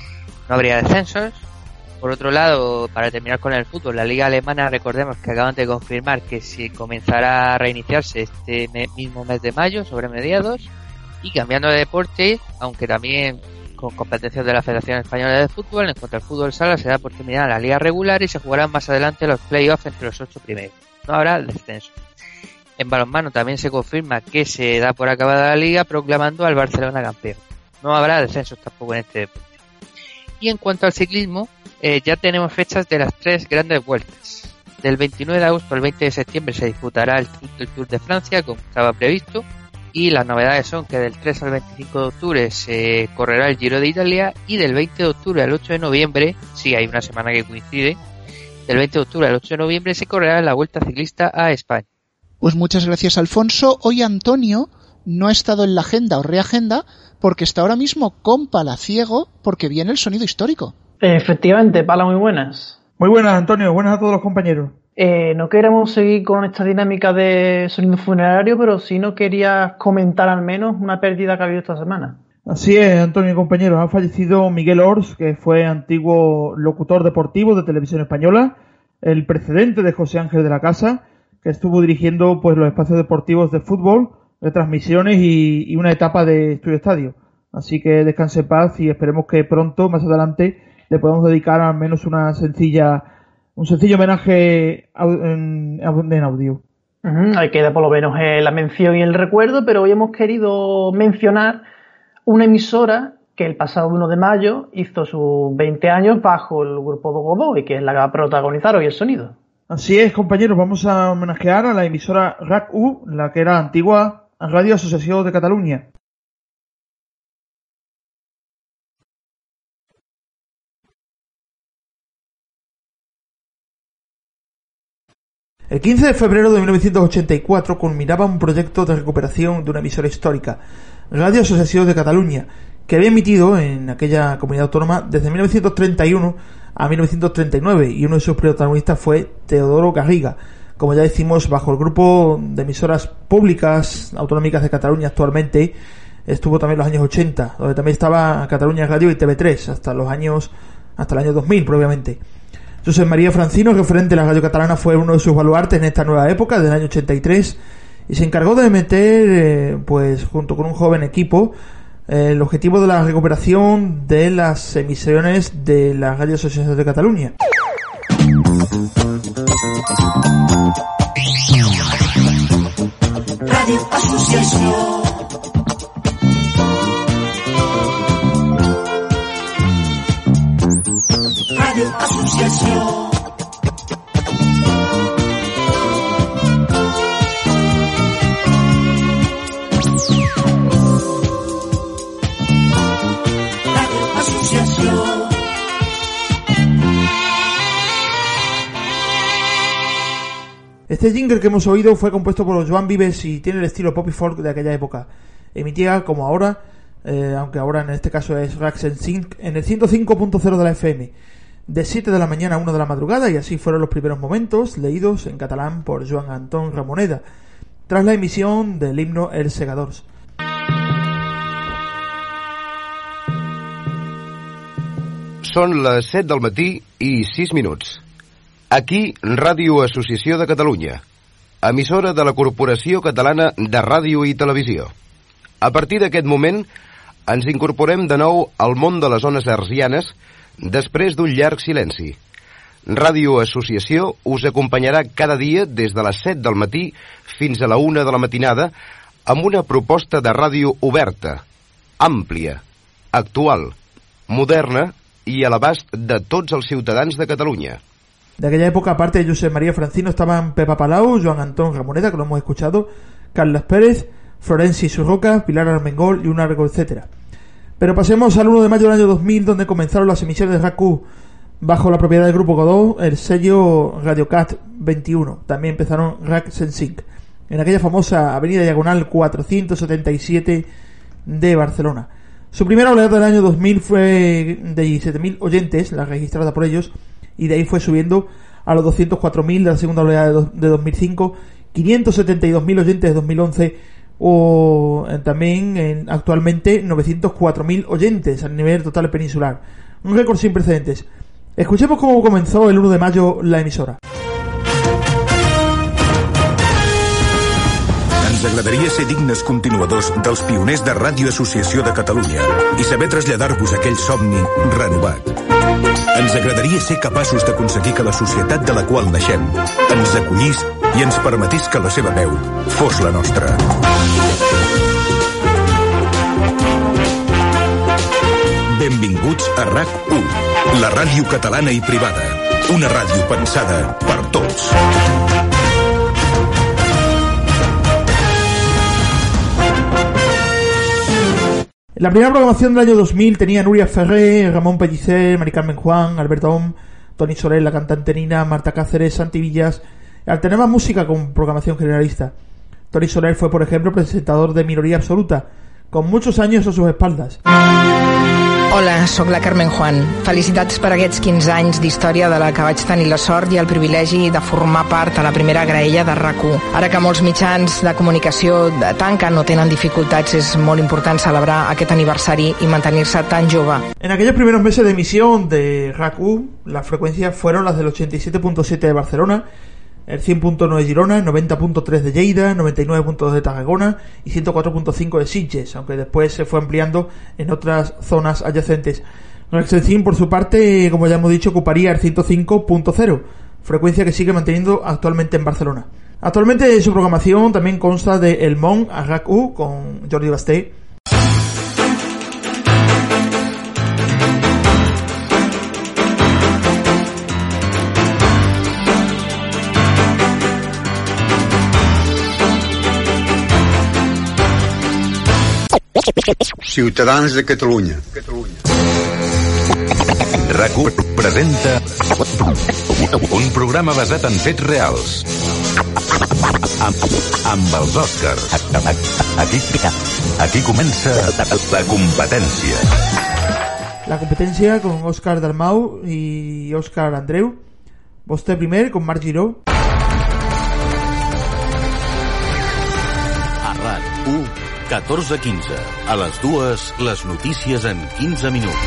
No habría descensos. Por otro lado, para terminar con el fútbol, la Liga Alemana, recordemos que acaban de confirmar que se comenzará a reiniciarse este mismo mes de mayo, sobre mediados. Y cambiando de deporte, aunque también con competencias de la Federación Española de Fútbol, en cuanto al fútbol sala se da por terminada la liga regular y se jugarán más adelante los playoffs entre los 8 primeros. No habrá descenso. En balonmano también se confirma que se da por acabada la liga, proclamando al Barcelona campeón. No habrá descensos tampoco en este deporte. Y en cuanto al ciclismo, ya tenemos fechas de las 3 grandes vueltas. Del 29 de agosto al 20 de septiembre se disputará el Tour de Francia, como estaba previsto. Y las novedades son que del 3 al 25 de octubre se correrá el Giro de Italia y del 20 de octubre al 8 de noviembre, sí hay una semana que coincide, del 20 de octubre al 8 de noviembre se correrá la Vuelta Ciclista a España.
Pues muchas gracias, Alfonso. Hoy Antonio no ha estado en la agenda o reagenda porque está ahora mismo con Palaciego porque viene el sonido histórico.
Efectivamente, Pala, muy buenas.
Muy buenas, Antonio. Buenas a todos los compañeros.
No queremos seguir con esta dinámica de sonido funerario, pero sí no quería comentar al menos una pérdida que ha habido esta semana.
Así es, Antonio y compañeros. Ha fallecido Miguel Ors, que fue antiguo locutor deportivo de Televisión Española, el precedente de José Ángel de la Casa, que estuvo dirigiendo pues los espacios deportivos de fútbol, de transmisiones y una etapa de Estudio Estadio. Así que descanse en paz y esperemos que pronto, más adelante, le podamos dedicar al menos un sencillo homenaje en audio.
Ahí queda por lo menos la mención y el recuerdo, pero hoy hemos querido mencionar una emisora que el pasado 1 de mayo hizo sus 20 años bajo el grupo Godoy, que es la que va a protagonizar hoy el sonido.
Así es, compañeros, vamos a homenajear a la emisora RAC-U, la que era antigua Radio Asociación de Cataluña. El 15 de febrero de 1984 culminaba un proyecto de recuperación de una emisora histórica, Radio Asociación de Cataluña, que había emitido en aquella comunidad autónoma desde 1931 a 1939 y uno de sus protagonistas fue Teodoro Garriga, como ya decimos, bajo el grupo de emisoras públicas autonómicas de Cataluña actualmente. Estuvo también en los años 80, donde también estaba Cataluña Radio y TV3 hasta el año 2000 probablemente. José María Francino, referente de la radio catalana, fue uno de sus baluartes en esta nueva época del año 83 y se encargó de meter, pues junto con un joven equipo, el objetivo de la recuperación de las emisiones de la Radio Asociación de Cataluña. Radio Asociación. Radio Asociación. Este jingle que hemos oído fue compuesto por Joan Vives y tiene el estilo pop y folk de aquella época. Emitía como ahora, aunque ahora en este caso es Rax en el 105.0 de la FM, de 7 de la mañana a 1 de la madrugada, y así fueron los primeros momentos leídos en catalán por Joan Antón Ramoneda, tras la emisión del himno Els Segadors.
Són les 7 del matí i 6 minuts. Aquí, Ràdio Associació de Catalunya, emissora de la Corporació Catalana de Ràdio i Televisió. A partir d'aquest moment, ens incorporem de nou al món de les ones hertzianes després d'un llarg silenci. Ràdio Associació us acompanyarà cada dia des de les 7 del matí fins a la 1 de la matinada amb una proposta de ràdio oberta, àmplia, actual, moderna i a l'abast de tots els ciutadans de Catalunya.
De aquella época, aparte de José María Francino, estaban Pepa Palau, Joan Antón Ramoneda, que lo hemos escuchado, Carlos Pérez, Florenci Surroca, Pilar Armengol y un largo etcétera. Pero pasemos al 1 de mayo del año 2000, donde comenzaron las emisiones de RAC-U bajo la propiedad del Grupo Godó, el sello Radiocat 21. También empezaron RAC Sensing, en aquella famosa avenida Diagonal 477 de Barcelona. Su primera oleada del año 2000 fue de 17.000 oyentes, la registrada por ellos, y de ahí fue subiendo a los 204.000 de la segunda oleada de 2005, 572.000 oyentes de 2011, o también actualmente 904.000 oyentes a nivel total peninsular. Un récord sin precedentes. Escuchemos cómo comenzó el 1 de mayo la emisora.
Ens agradaria ser dignes continuadors dels pioners de Ràdio Associació de Catalunya i saber traslladar-vos aquell somni renovat. Ens agradaria ser capaços d'aconseguir que la societat de la qual naixem ens acollís i ens permetés que la seva veu fos la nostra. Benvinguts a RAC1, la ràdio catalana i privada. Una ràdio pensada per tots.
La primera programación del año 2000 tenía Núria Ferrer, Ramón Pellicer, Mari Carmen Juan, Albert Om, Toni Soler, la cantante Nina, Marta Cáceres, Santi Villas. Alternaba música con programación generalista. Toni Soler fue, por ejemplo, presentador de Minoría Absoluta, con muchos años a sus espaldas.
Hola, sóc la Carmen Juan. Felicitats per aquests 15 anys d'història de la que vaig tenir la sort i el privilegi de formar part a la primera graella de RAC1. Ara que molts mitjans de comunicació tanquen o tenen dificultats, es molt important celebrar aquest aniversari y mantenerse tan jove.
En aquellos primeros meses de emisión de RAC1, las frecuencias fueron las del 87.7 de Barcelona, el 100.9 de Girona, el 90.3 de Lleida, 99.2 de Tarragona y 104.5 de Sitges, aunque después se fue ampliando en otras zonas adyacentes. RAC Sensing, por su parte, como ya hemos dicho, ocuparía el 105.0, frecuencia que sigue manteniendo actualmente en Barcelona. Actualmente su programación también consta de El Món a RAC1 con Jordi Basté,
Ciutadans de Catalunya.
RAC1 presenta un programa basat en fets reals. Amb els Oscars. Aquí comença la competència.
La competencia con Òscar Dalmau y Òscar Andreu. Vostè primer con Marc Giró.
A RAC1, 14:15. A les 2, les notícies en 15 minuts.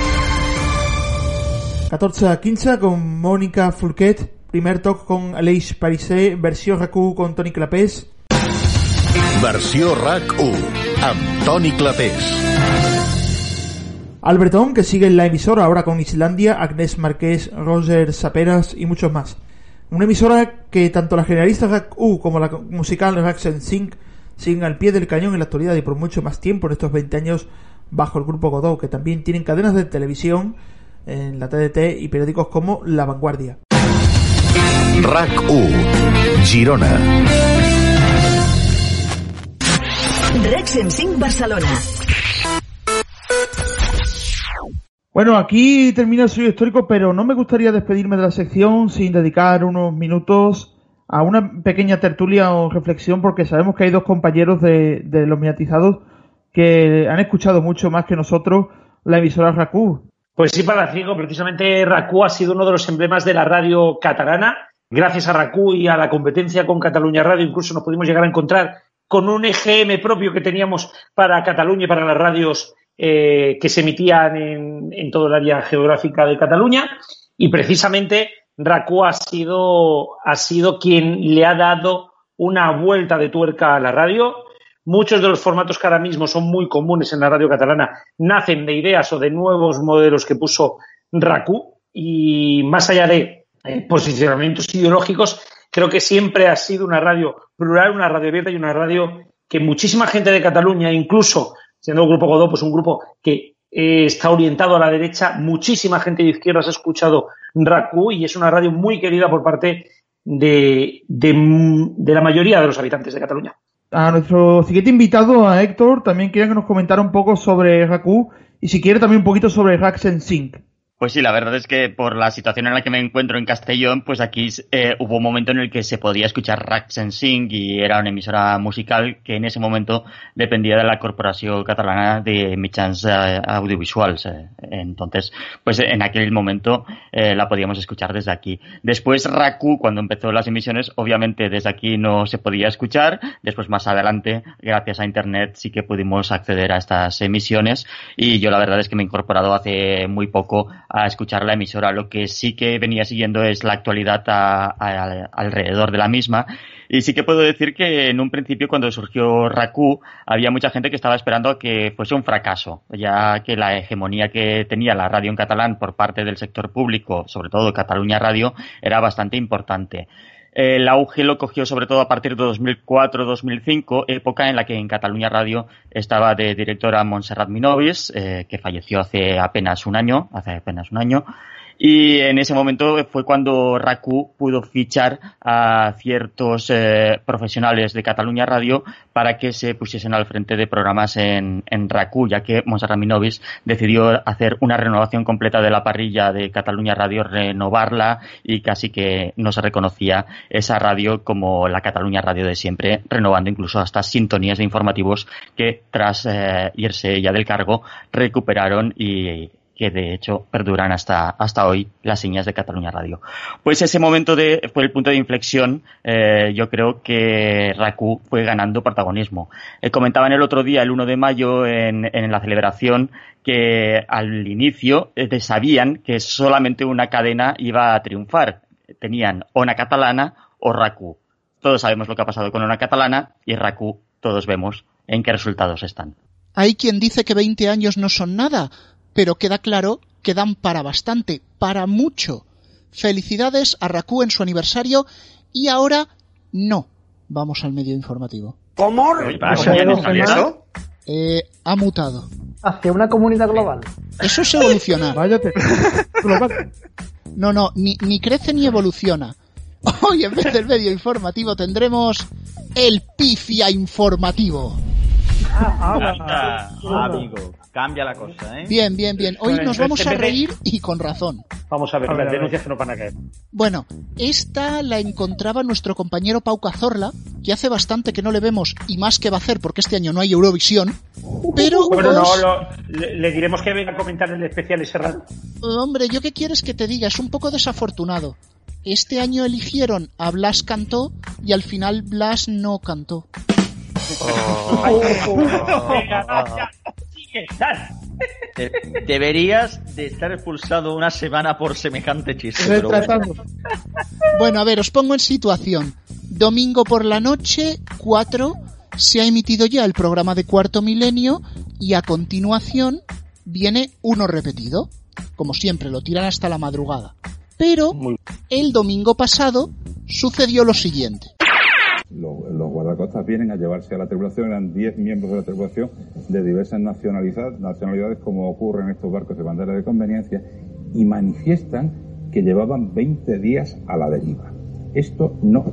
14:15 con Mónica Fulquet. Primer toc con Aleix Parisé. Versió RAC1 con Toni Clapés.
Versió RAC1 amb Toni Clapés.
Albert Om, que sigue en la emisora ahora con Islandia, Agnès Marquès, Roger Saperas y muchos más. Una emisora que tanto la generalista RAC1 como la musical RAC Sensing siguen al pie del cañón en la actualidad y por mucho más tiempo en estos 20 años bajo el Grupo Godó, que también tienen cadenas de televisión en la TDT y periódicos como La Vanguardia.
RAC1, Girona.
RAC Sensing Barcelona.
Bueno, aquí termina el suyo histórico, pero no me gustaría despedirme de la sección sin dedicar unos minutos a una pequeña tertulia o reflexión, porque sabemos que hay dos compañeros de los mediatizados que han escuchado mucho más que nosotros la emisora RAC1.
Pues sí, Palaciego, precisamente RAC1 ha sido uno de los emblemas de la radio catalana. Gracias a RAC1 y a la competencia con Catalunya Radio, incluso nos pudimos llegar a encontrar con un EGM propio que teníamos para Cataluña y para las radios que se emitían en todo el área geográfica de Cataluña. Y precisamente RAC1 ha sido quien le ha dado una vuelta de tuerca a la radio. Muchos de los formatos que ahora mismo son muy comunes en la radio catalana nacen de ideas o de nuevos modelos que puso RAC1, y más allá de posicionamientos ideológicos, creo que siempre ha sido una radio plural, una radio abierta y una radio que muchísima gente de Cataluña, incluso siendo el Grupo Godó, pues un grupo que está orientado a la derecha, muchísima gente de izquierdas ha escuchado RAC1 y es una radio muy querida por parte de la mayoría de los habitantes de Cataluña.
A nuestro siguiente invitado, a Héctor, también quería que nos comentara un poco sobre RAC1 y si quiere también un poquito sobre RAC Sensing.
Pues sí, la verdad es que por la situación en la que me encuentro en Castellón, pues aquí hubo un momento en el que se podía escuchar Rack Sensing y era una emisora musical que en ese momento dependía de la Corporació Catalana de Mitjans Audiovisuals. Entonces, pues en aquel momento la podíamos escuchar desde aquí. Después RAC1, cuando empezó las emisiones, obviamente desde aquí no se podía escuchar. Después, más adelante, gracias a Internet, sí que pudimos acceder a estas emisiones y yo la verdad es que me he incorporado hace muy poco a escuchar la emisora. Lo que sí que venía siguiendo es la actualidad alrededor de la misma. Y sí que puedo decir que en un principio, cuando surgió RAC1, había mucha gente que estaba esperando a que fuese un fracaso, ya que la hegemonía que tenía la radio en catalán por parte del sector público, sobre todo Catalunya Radio, era bastante importante. El auge lo cogió sobre todo a partir de 2004-2005, época en la que en Catalunya Radio estaba de directora Montserrat Minovis, que falleció hace apenas un año. Y en ese momento fue cuando RAC1 pudo fichar a ciertos profesionales de Catalunya Radio para que se pusiesen al frente de programas en RAC1, ya que Montserrat Minovis decidió hacer una renovación completa de la parrilla de Catalunya Radio, renovarla, y casi que no se reconocía esa radio como la Catalunya Radio de siempre, renovando incluso hasta sintonías de informativos que tras irse ya del cargo recuperaron y que de hecho perduran hasta hoy las señas de Catalunya Radio. Pues ese momento fue el punto de inflexión. Yo creo que RAC1 fue ganando protagonismo. Comentaban el otro día, el 1 de mayo, en la celebración, que al inicio sabían que solamente una cadena iba a triunfar. Tenían Ona Catalana o RAC1. Todos sabemos lo que ha pasado con Ona Catalana, y RAC1 todos vemos en qué resultados están.
Hay quien dice que 20 años no son nada, pero queda claro que dan para bastante, para mucho. Felicidades a RAC1 en su aniversario, y ahora no. Vamos al medio informativo.
¿Cómo?
¿Eso? Ha mutado.
Hacia una comunidad global.
Eso es evolucionar.
Váyate.
No, ni crece ni evoluciona. Hoy, en vez del medio informativo, tendremos el pifia informativo.
Amigo, cambia la cosa, ¿eh?
Bien. Hoy nos vamos a reír, y con razón.
Vamos a ver las denuncias que nos van a caer.
Bueno, esta la encontraba nuestro compañero Pau Cazorla, que hace bastante que no le vemos, y más que va a hacer porque este año no hay Eurovisión. Pero
bueno, le diremos que venga a comentar el especial ese rato.
Hombre, ¿yo qué quieres que te diga? Es un poco desafortunado. Este año eligieron a Blas Cantó y al final Blas no cantó.
Deberías de estar expulsado una semana por semejante chiste.
Bueno, a ver, os pongo en situación. Domingo por la noche, 4, se ha emitido ya el programa de Cuarto Milenio, y a continuación viene uno repetido. Como siempre, lo tiran hasta la madrugada. Pero el domingo pasado sucedió lo siguiente.
Los guardacostas vienen a llevarse a la tripulación, eran 10 miembros de la tripulación de diversas nacionalidades, como ocurre en estos barcos de bandera de conveniencia, y manifiestan que llevaban 20 días a la deriva. Esto no.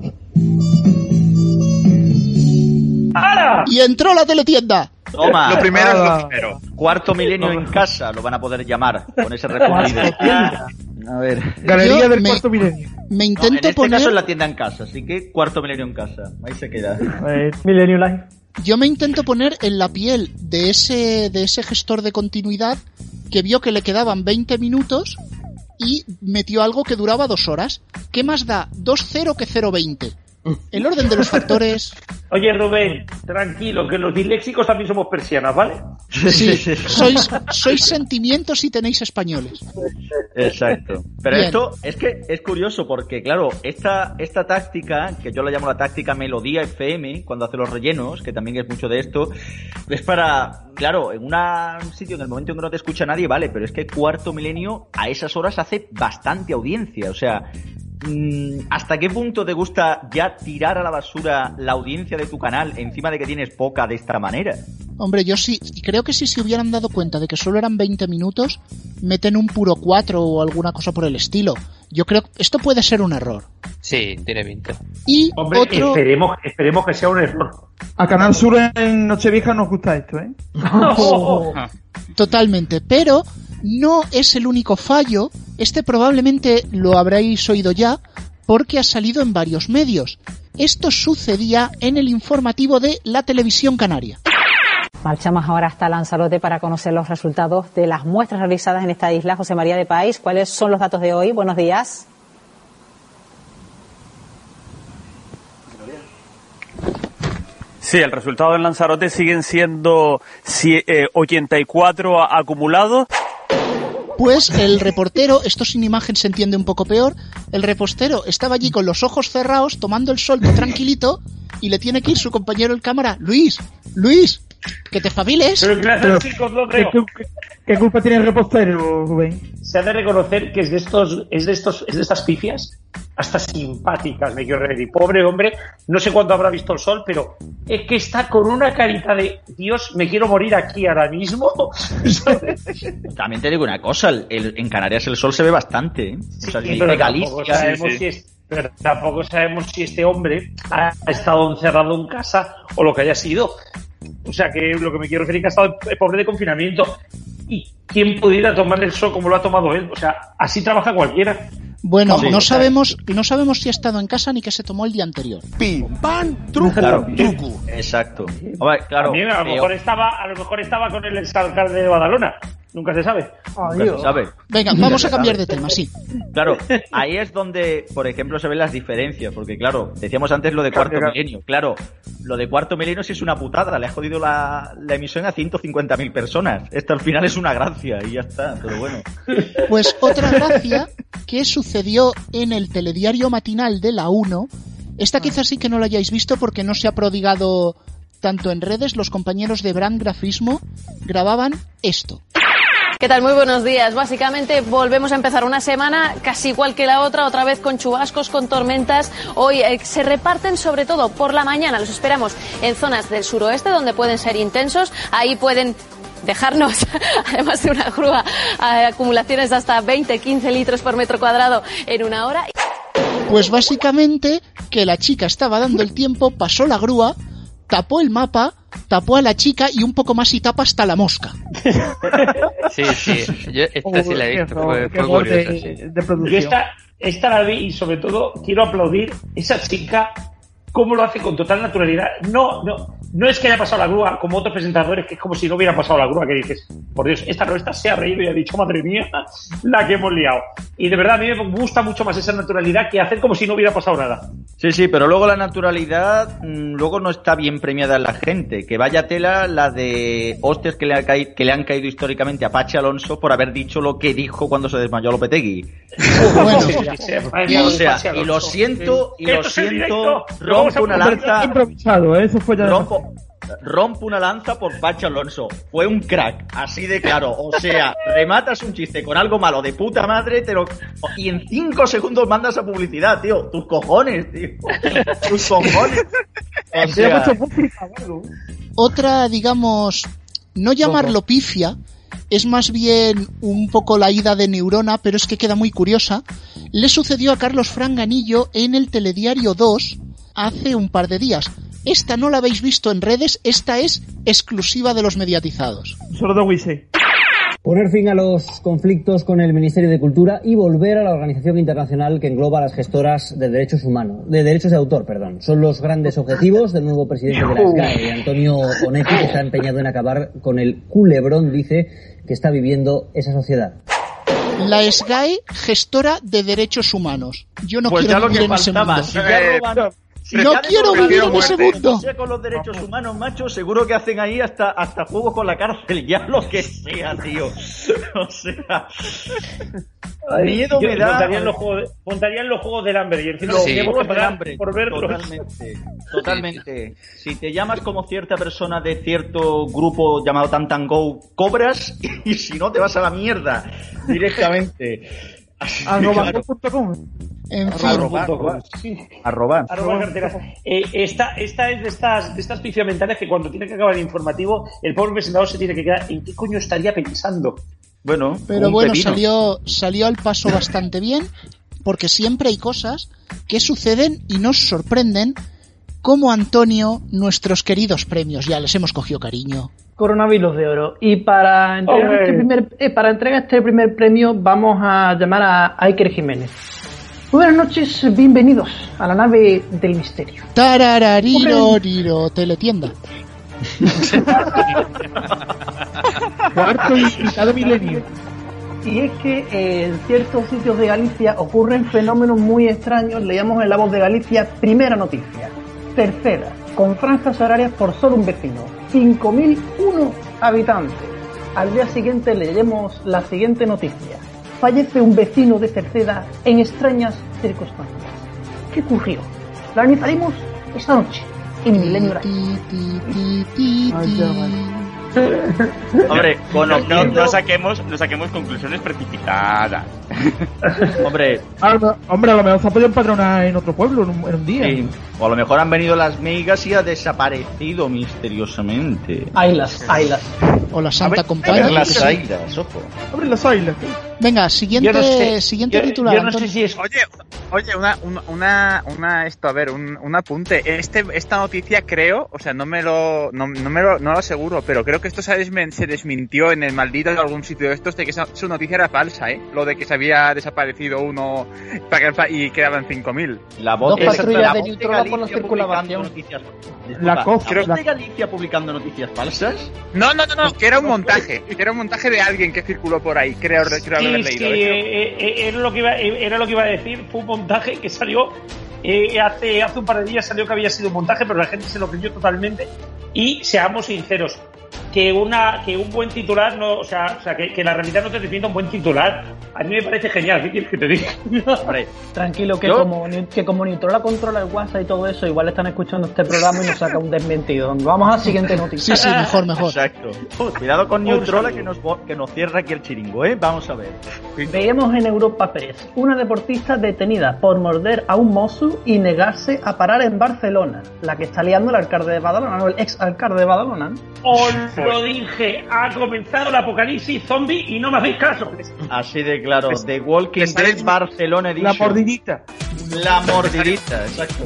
¡Hala! Y entró la teletienda.
Toma.
Lo primero es lo primero.
Cuarto Milenio en casa, lo van a poder llamar con ese recorrido. A ver.
Galería del Cuarto Milenio.
Me intento
en este
poner...
caso es la tienda en casa, así que Cuarto Milenio en casa. Ahí se queda.
Milenio Live.
Yo me intento poner en la piel de ese gestor de continuidad que vio que le quedaban 20 minutos y metió algo que duraba 2 horas. ¿Qué más da 2.0 que 0.20? El orden de los factores...
Oye, Rubén, tranquilo, que los disléxicos también somos persianas, ¿vale?
Sí, sois sentimientos y tenéis españoles.
Exacto. Pero
Bien.
Esto es que es curioso porque, claro, esta táctica, que yo la llamo la táctica Melodía FM, cuando hace los rellenos, que también es mucho de esto, es para, claro, en un sitio en el momento en que no te escucha nadie, vale, pero es que Cuarto Milenio a esas horas hace bastante audiencia, o sea... ¿Hasta qué punto te gusta ya tirar a la basura la audiencia de tu canal encima de que tienes poca de esta manera?
Hombre, yo sí, creo que si se hubieran dado cuenta de que solo eran 20 minutos, meten un puro 4 o alguna cosa por el estilo. Yo creo que esto puede ser un error.
Sí, tiene pinta.
Y
hombre,
otro...
esperemos que sea un error.
A Canal Sur en Nochevieja nos gusta esto, ¿eh?
Totalmente, pero no es el único fallo. Este probablemente lo habréis oído ya, porque ha salido en varios medios. Esto sucedía en el informativo de la Televisión Canaria.
Marchamos ahora hasta Lanzarote para conocer los resultados de las muestras realizadas en esta isla. José María de País, ¿cuáles son los datos de hoy? Buenos días.
Sí, el resultado en Lanzarote siguen siendo 84 acumulados.
Pues el reportero, esto sin imagen se entiende un poco peor, el reportero estaba allí con los ojos cerrados, tomando el sol tranquilito, y le tiene que ir su compañero en cámara, Luis, que te espabiles.
Pero chicos, lo creo.
¿Qué culpa tiene el reportero, Rubén?
Se ha de reconocer que es de estas pifias hasta simpáticas, me quiero referir. Pobre hombre, no sé cuándo habrá visto el sol, pero es que está con una carita de Dios, me quiero morir aquí ahora mismo.
También te digo una cosa, en Canarias el sol se ve bastante, ¿eh?
Sí, o sea, pero tampoco sabemos si este hombre ha estado encerrado en casa o lo que haya sido. O sea, que lo que me quiero referir es que ha estado el pobre de confinamiento. ¿Y quién pudiera tomar el sol como lo ha tomado él? O sea, así trabaja cualquiera.
Bueno, no sabemos si ha estado en casa ni que se tomó el día anterior.
Pim, pam, truco. Claro, truco. Exacto. Hombre, claro.
También, a lo mejor estaba con el exalcalde de Badalona. Nunca se sabe.
Nunca se sabe.
Venga, vamos a cambiar de tema, sí.
Claro, ahí es donde, por ejemplo, se ven las diferencias. Porque, claro, decíamos antes lo de cuarto milenio. Claro, lo de cuarto milenio sí es una putada. Le ha jodido la emisión a 150.000 personas. Esto al final es una gracia y ya está. Pero bueno.
Pues otra gracia que sucedió en el telediario matinal de la 1. Esta quizás sí que no la hayáis visto porque no se ha prodigado tanto en redes. Los compañeros de Brand Grafismo grababan esto.
¿Qué tal? Muy buenos días. Básicamente volvemos a empezar una semana casi igual que la otra vez con chubascos, con tormentas. Hoy se reparten sobre todo por la mañana. Los esperamos en zonas del suroeste donde pueden ser intensos. Ahí pueden dejarnos, además de una grúa, acumulaciones de hasta 20-15 litros por metro cuadrado en una hora.
Pues básicamente que la chica estaba dando el tiempo, pasó la grúa, tapó el mapa, tapó a la chica y un poco más y tapa hasta la mosca.
Sí, yo esta sí la he visto, fue curiosa, sí.
Yo esta la vi y sobre todo quiero aplaudir esa chica cómo lo hace con total naturalidad. No es que haya pasado la grúa como otros presentadores, que es como si no hubiera pasado la grúa, que dices, por Dios, esta se ha reído y ha dicho, madre mía, la que hemos liado. Y de verdad a mí me gusta mucho más esa naturalidad que hacer como si no hubiera pasado nada.
Sí, pero luego la naturalidad luego no está bien premiada en la gente. Que vaya tela la de hostias que le han caído históricamente a Pachi Alonso por haber dicho lo que dijo cuando se desmayó Lopetegui. O sea, y lo siento, rompo una lanza.
Improvisado, eso fue ya.
Rompo una lanza por Pachi Alonso. Fue un crack, así de claro. O sea, rematas un chiste con algo malo de puta madre, y en 5 segundos mandas a publicidad, tío. Tus cojones, tío. Tus cojones. O sea,
otra, digamos, no llamarlo pifia, es más bien un poco la ida de neurona, pero es que queda muy curiosa. Le sucedió a Carlos Franganillo en el Telediario 2 hace un par de días. Esta no la habéis visto en redes, esta es exclusiva de los mediatizados.
Solo de Wise.
Poner fin a los conflictos con el Ministerio de Cultura y volver a la organización internacional que engloba a las gestoras de derechos de autor, Son los grandes objetivos del nuevo presidente de la SGAE, Antonio Onetti, que está empeñado en acabar con el culebrón, dice, que está viviendo esa sociedad.
La SGAE, gestora de derechos humanos. Yo no quiero vivir en ese mundo. No quiero vivir en ese mundo.
Con los derechos humanos, macho, seguro que hacen ahí hasta juegos con la cárcel, ya lo que sea, tío. O sea, miedo me da.
Montarían los juegos del hambre y encima
juegos del
hambre por verlos.
Totalmente. Si te llamas como cierta persona de cierto grupo llamado Tantango, cobras, y si no te vas a la mierda directamente.
Arroba.com.
En fin.
Arroba.
Esta es de estas pifias mentales que cuando tiene que acabar el informativo, el pobre presentador se tiene que quedar ¿en qué coño estaría pensando?
Pero bueno, salió al paso bastante bien, porque siempre hay cosas que suceden y nos sorprenden, como Antonio, nuestros queridos premios. Ya les hemos cogido cariño.
Coronavirus de oro. Y para entregar este primer premio vamos a llamar a Iker Jiménez. Buenas noches, bienvenidos a la nave del misterio.
Tararariroriro, teletienda.
Cuarto invitado milenio.
Y es que en ciertos sitios de Galicia ocurren fenómenos muy extraños. Leíamos en La Voz de Galicia, primera noticia. Tercera, con franjas horarias por solo un vecino. 5.001 habitantes. Al día siguiente leemos la siguiente noticia. Fallece un vecino de Cerceda en extrañas circunstancias. ¿Qué ocurrió? Lo analizaremos esta noche en Milenio Radio.
Hombre, no saquemos conclusiones precipitadas.
Hombre, a lo mejor se ha podido empadronar en otro pueblo en un día.
Sí. O a lo mejor han venido las migas y ha desaparecido misteriosamente.
Ailas.
O la Santa Compañía.
Las ailas, ojo.
Abre las ailas.
Venga, siguiente titular.
Yo no sé si es...
Oye, un apunte. Esta noticia creo, o sea, no lo aseguro, pero creo que esto se desmintió en el maldito de algún sitio de estos de que su noticia era falsa, Lo de que se había desaparecido uno y quedaban 5.000.
La voz
de
Galicia
por la circulación.
Noticias.
La COF
de Galicia publicando noticias falsas.
No, que era un montaje. Era un montaje de alguien que circuló por ahí, creo haber leído.
Sí, era lo que iba a decir. Fue un montaje que salió hace un par de días, salió que había sido un montaje, pero la gente se lo creyó totalmente. Y seamos sinceros, que un buen titular no, que la realidad no te defienda un buen titular. A mí me parece genial. ¿Qué quieres que te diga?
Hombre, tranquilo, que como Nitrola controla el WhatsApp y todo eso, igual están escuchando este programa y nos saca un desmentido. Vamos a la siguiente noticia.
Sí, mejor.
Exacto. Cuidado con Nitrola que nos cierra aquí el chiringo, Vamos a ver.
Veíamos en Europa Press una deportista detenida por morder a un mozo y negarse a parar en Barcelona. La que está liando el alcalde de Badalona, el ex alcalde de Badalona.
Os lo dije, ha comenzado el apocalipsis zombie y no me hacéis caso.
Así de claro, The Walking Dead Barcelona Edition.
La
mordidita, exacto.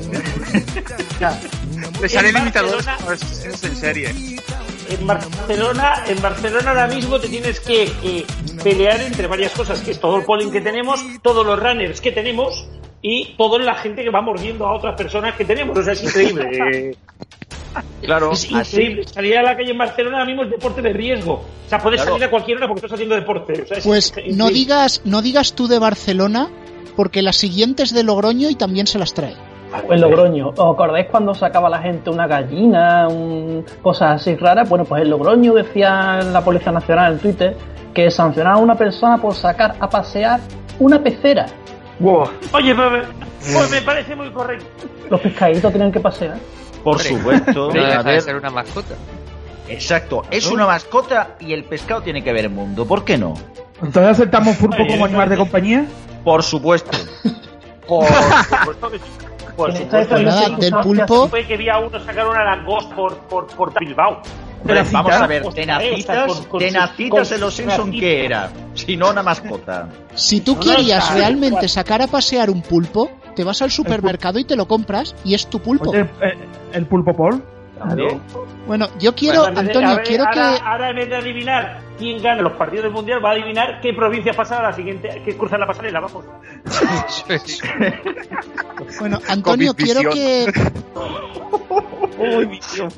Le sale limitador, es en serie.
En Barcelona ahora mismo te tienes que pelear entre varias cosas, que es todo el polling que tenemos, todos los runners que tenemos y toda la gente que va mordiendo a otras personas que tenemos. O sea, es increíble.
Claro,
es increíble. Salir a la calle en Barcelona ahora mismo es deporte de riesgo. O sea, puedes salir a cualquier hora porque estás haciendo deporte. O sea,
pues no digas tú de Barcelona, porque la siguiente es de Logroño y también se las trae.
En Logroño, ¿os acordáis cuando sacaba la gente una gallina, cosas así raras? Bueno, pues en Logroño decía la Policía Nacional en Twitter que sancionaba a una persona por sacar a pasear una pecera.
Wow. Oye, pues me parece muy correcto.
Los pescaditos tienen que pasear.
Por supuesto.
Debe ser una mascota.
Exacto, es una mascota y el pescado tiene que ver el mundo. ¿Por qué no?
¿Entonces aceptamos pulpo como animal de compañía?
Por supuesto.
Por nada, del pulpo.
Fue que vi a uno sacar una langosta por Bilbao.
Vamos a ver, tenacitas de los Simpsons, ¿qué era? Si no, una mascota.
Si tú querías realmente sacar a pasear un pulpo, te vas al supermercado y te lo compras y es tu pulpo.
Oye, ¿el pulpo Paul?
Claro.
Bueno, yo quiero, Antonio, quiero que...
Ahora en vez de adivinar quién gana los partidos del Mundial, va a adivinar qué provincia pasa a la siguiente, que cruza la pasarela, vamos.
Bueno, Antonio, quiero que...
¡Uy, mi Dios!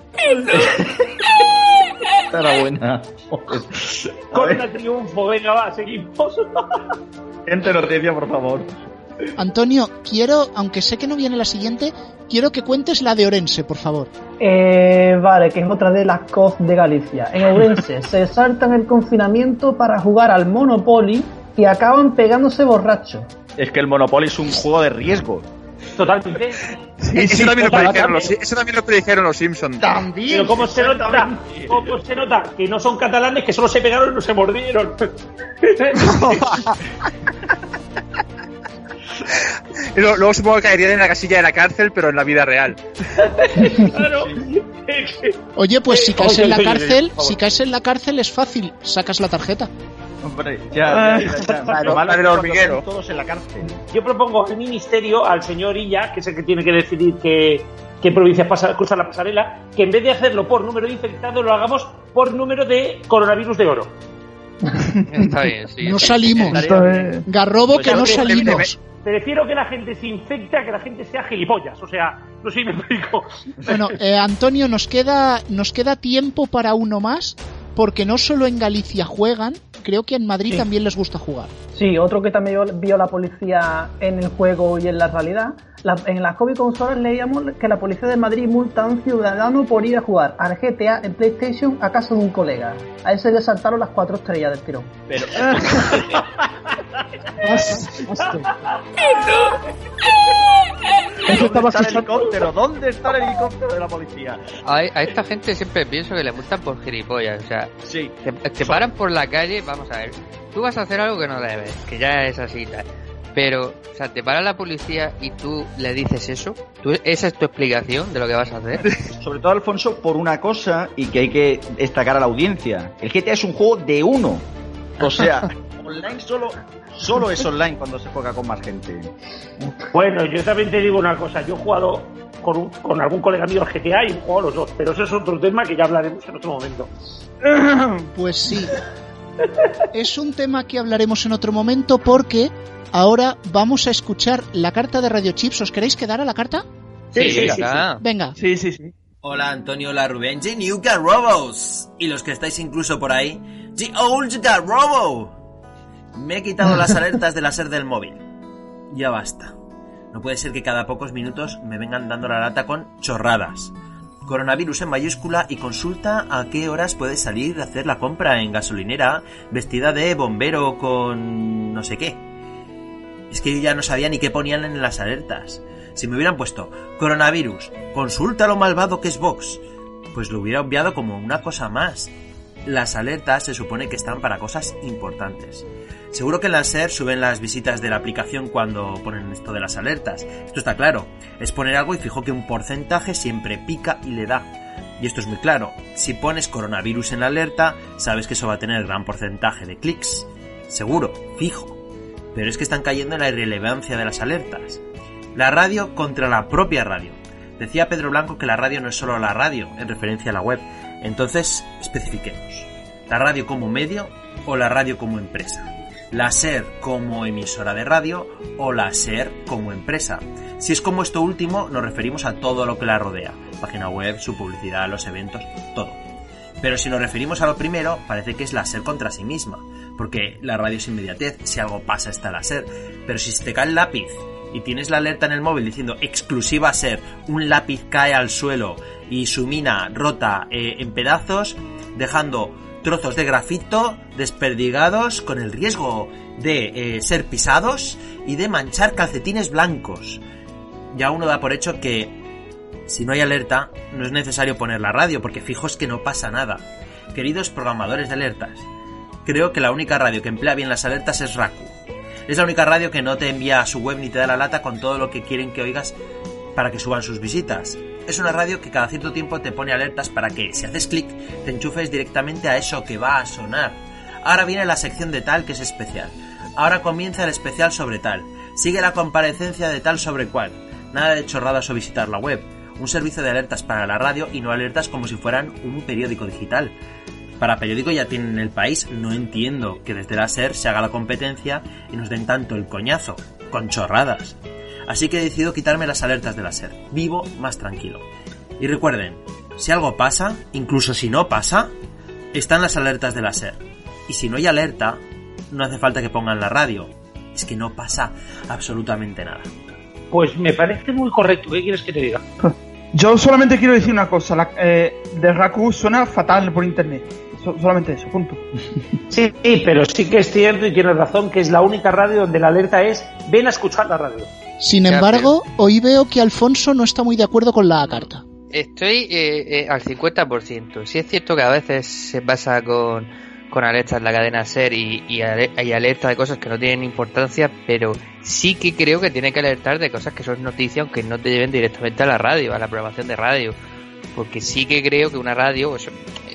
Estará buena.
Con el triunfo, venga, va, seguimos.
Siguiente noticia, por favor.
Antonio, quiero, aunque sé que no viene la siguiente, quiero que cuentes la de Orense, por favor.
Vale, que es otra de las COF de Galicia. En Ourense se saltan el confinamiento para jugar al Monopoly y acaban pegándose borrachos.
Es que el Monopoly es un juego de riesgo.
Totalmente.
Sí, eso también lo predijeron los Simpsons.
También. Pero ¿cómo se nota que no son catalanes, que solo se pegaron y no se mordieron?
Luego supongo que caerían en la casilla de la cárcel, pero en la vida real.
Claro.
Oye, pues si caes en la cárcel, es fácil, sacas la tarjeta.
Hombre, ya.
Lo malo del hormiguero.
Todos en la cárcel.
Yo propongo al ministerio, al señor Illa, que es el que tiene que decidir qué qué provincias cruzan la pasarela, que en vez de hacerlo por número de infectados, lo hagamos por número de coronavirus de oro.
Está bien, sí.
No salimos. Garrobo, pues que no salimos.
Prefiero que la gente se infecte a que la gente sea gilipollas. O sea, no sé si me explico.
Bueno, Antonio, nos queda tiempo para uno más, porque no solo en Galicia juegan, creo que en Madrid también les gusta jugar.
Sí, otro que también vio la policía en el juego y en la realidad. En las Comic Consolas leíamos que la policía de Madrid multa a un ciudadano por ir a jugar al GTA en PlayStation a casa de un colega. A ese le saltaron las 4 estrellas del tirón.
Pero... ¿Dónde está el helicóptero de la policía?
A esta gente siempre pienso que le multan por gilipollas. O sea,
sí.
te paran por la calle, vamos a ver. Tú vas a hacer algo que no debes, que ya es así y tal. Pero, o sea, te para la policía y tú le dices eso. ¿Esa es tu explicación de lo que vas a hacer?
Sobre todo, Alfonso, por una cosa y que hay que destacar a la audiencia. El GTA es un juego de uno. O sea, online solo es online cuando se juega con más gente.
Bueno, yo también te digo una cosa. Yo he jugado con algún colega mío al GTA y he jugado los dos. Pero eso es otro tema que ya hablaremos en otro momento.
Pues sí. Es un tema que hablaremos en otro momento porque ahora vamos a escuchar la carta de Radio Chips. ¿Os queréis quedar a la carta?
Sí.
Venga.
Sí.
Hola Antonio, hola Rubén, The New Car Robos. Y los que estáis incluso por ahí, The Old Car Robo. Me he quitado las alertas de la SER del móvil. Ya basta. No puede ser que cada pocos minutos me vengan dando la lata con chorradas. Coronavirus en mayúscula y consulta a qué horas puedes salir a hacer la compra en gasolinera vestida de bombero con no sé qué. Es que yo ya no sabía ni qué ponían en las alertas. Si me hubieran puesto coronavirus, consulta lo malvado que es Vox, pues lo hubiera obviado como una cosa más. Las alertas se supone que están para cosas importantes. Seguro que en la SER suben las visitas de la aplicación cuando ponen esto de las alertas. Esto está claro. Es poner algo y fijo que un porcentaje siempre pica y le da. Y esto es muy claro. Si pones coronavirus en la alerta, sabes que eso va a tener gran porcentaje de clics. Seguro, fijo. Pero es que están cayendo en la irrelevancia de las alertas. La radio contra la propia radio. Decía Pedro Blanco que la radio no es solo la radio, en referencia a la web. Entonces, especifiquemos. ¿La radio como medio o la radio como empresa? ¿La SER como emisora de radio o la SER como empresa? Si es como esto último, nos referimos a todo lo que la rodea. Página web, su publicidad, los eventos, todo. Pero si nos referimos a lo primero, parece que es la SER contra sí misma. Porque la radio es inmediatez, si algo pasa está la SER. Pero si se te cae el lápiz y tienes la alerta en el móvil diciendo exclusiva SER, un lápiz cae al suelo y su mina rota en pedazos, dejando trozos de grafito desperdigados con el riesgo de ser pisados y de manchar calcetines blancos. Ya uno da por hecho que si no hay alerta no es necesario poner la radio porque fijo es que no pasa nada. Queridos programadores de alertas, creo que la única radio que emplea bien las alertas es Raku. Es la única radio que no te envía a su web ni te da la lata con todo lo que quieren que oigas para que suban sus visitas. Es una radio que cada cierto tiempo te pone alertas para que, si haces clic, te enchufes directamente a eso que va a sonar. Ahora viene la sección de tal que es especial. Ahora comienza el especial sobre tal. Sigue la comparecencia de tal sobre cual. Nada de chorradas o visitar la web. Un servicio de alertas para la radio y no alertas como si fueran un periódico digital. Para periódico ya tienen El País, no entiendo que desde la SER se haga la competencia y nos den tanto el coñazo, con chorradas. Así que he decidido quitarme las alertas de la SER. Vivo más tranquilo. Y recuerden, si algo pasa, incluso si no pasa, están las alertas de la SER. Y si no hay alerta, no hace falta que pongan la radio. Es que no pasa absolutamente nada.
Pues me parece muy correcto. ¿Qué quieres que te diga?
Yo solamente quiero decir una cosa. De Raku suena fatal por internet. Solamente eso, punto.
Sí, pero sí que es cierto y tienes razón que es la única radio donde la alerta es ven a escuchar la radio.
Sin embargo, hoy veo que Alfonso no está muy de acuerdo con la carta.
Estoy al 50%. Sí es cierto que a veces se pasa con alertas en la cadena SER y alertas de cosas que no tienen importancia, pero sí que creo que tiene que alertar de cosas que son noticias aunque no te lleven directamente a la radio, a la programación de radio. Porque sí que creo que una radio, pues,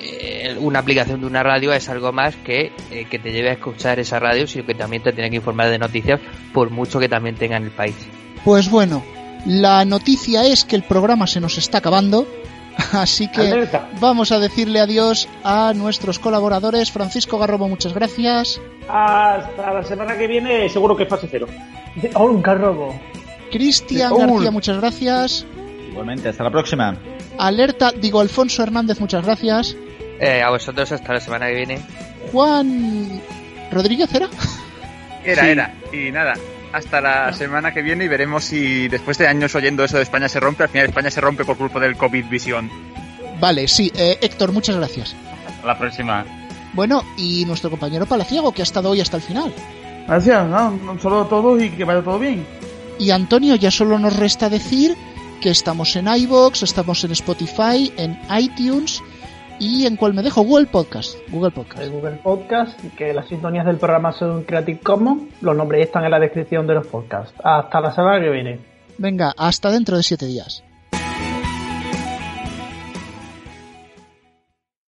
una aplicación de una radio es algo más que te lleve a escuchar esa radio, sino que también te tiene que informar de noticias, por mucho que también tenga en El País.
Pues bueno, La noticia es que el programa se nos está acabando, así que
Alerta.
vamos a decirle adiós a nuestros colaboradores. Francisco Garrobo, muchas gracias.
Hasta la semana que viene, seguro que fase 0.
Un Garrobo.
Cristian García, muchas gracias.
Igualmente, hasta la próxima.
Alfonso Hernández, muchas gracias.
A vosotros hasta la semana que viene.
Juan Rodríguez, ¿era?
Era. Y nada, hasta la semana que viene y veremos si después de años oyendo eso de España se rompe, al final España se rompe por culpa del COVID visión.
Vale, sí. Héctor, muchas gracias.
Hasta la próxima.
Bueno, y nuestro compañero Palaciego, que ha estado hoy hasta el final.
Gracias, un saludo a todos y que vaya todo bien.
Y Antonio, ya solo nos resta decir que estamos en iVoox, estamos en Spotify, en iTunes y en cuál me dejo, Google Podcast.
Google Podcast, que las sintonías del programa son Creative Commons, los nombres están en la descripción de los podcasts. Hasta la semana que viene.
Venga, hasta dentro de 7 días.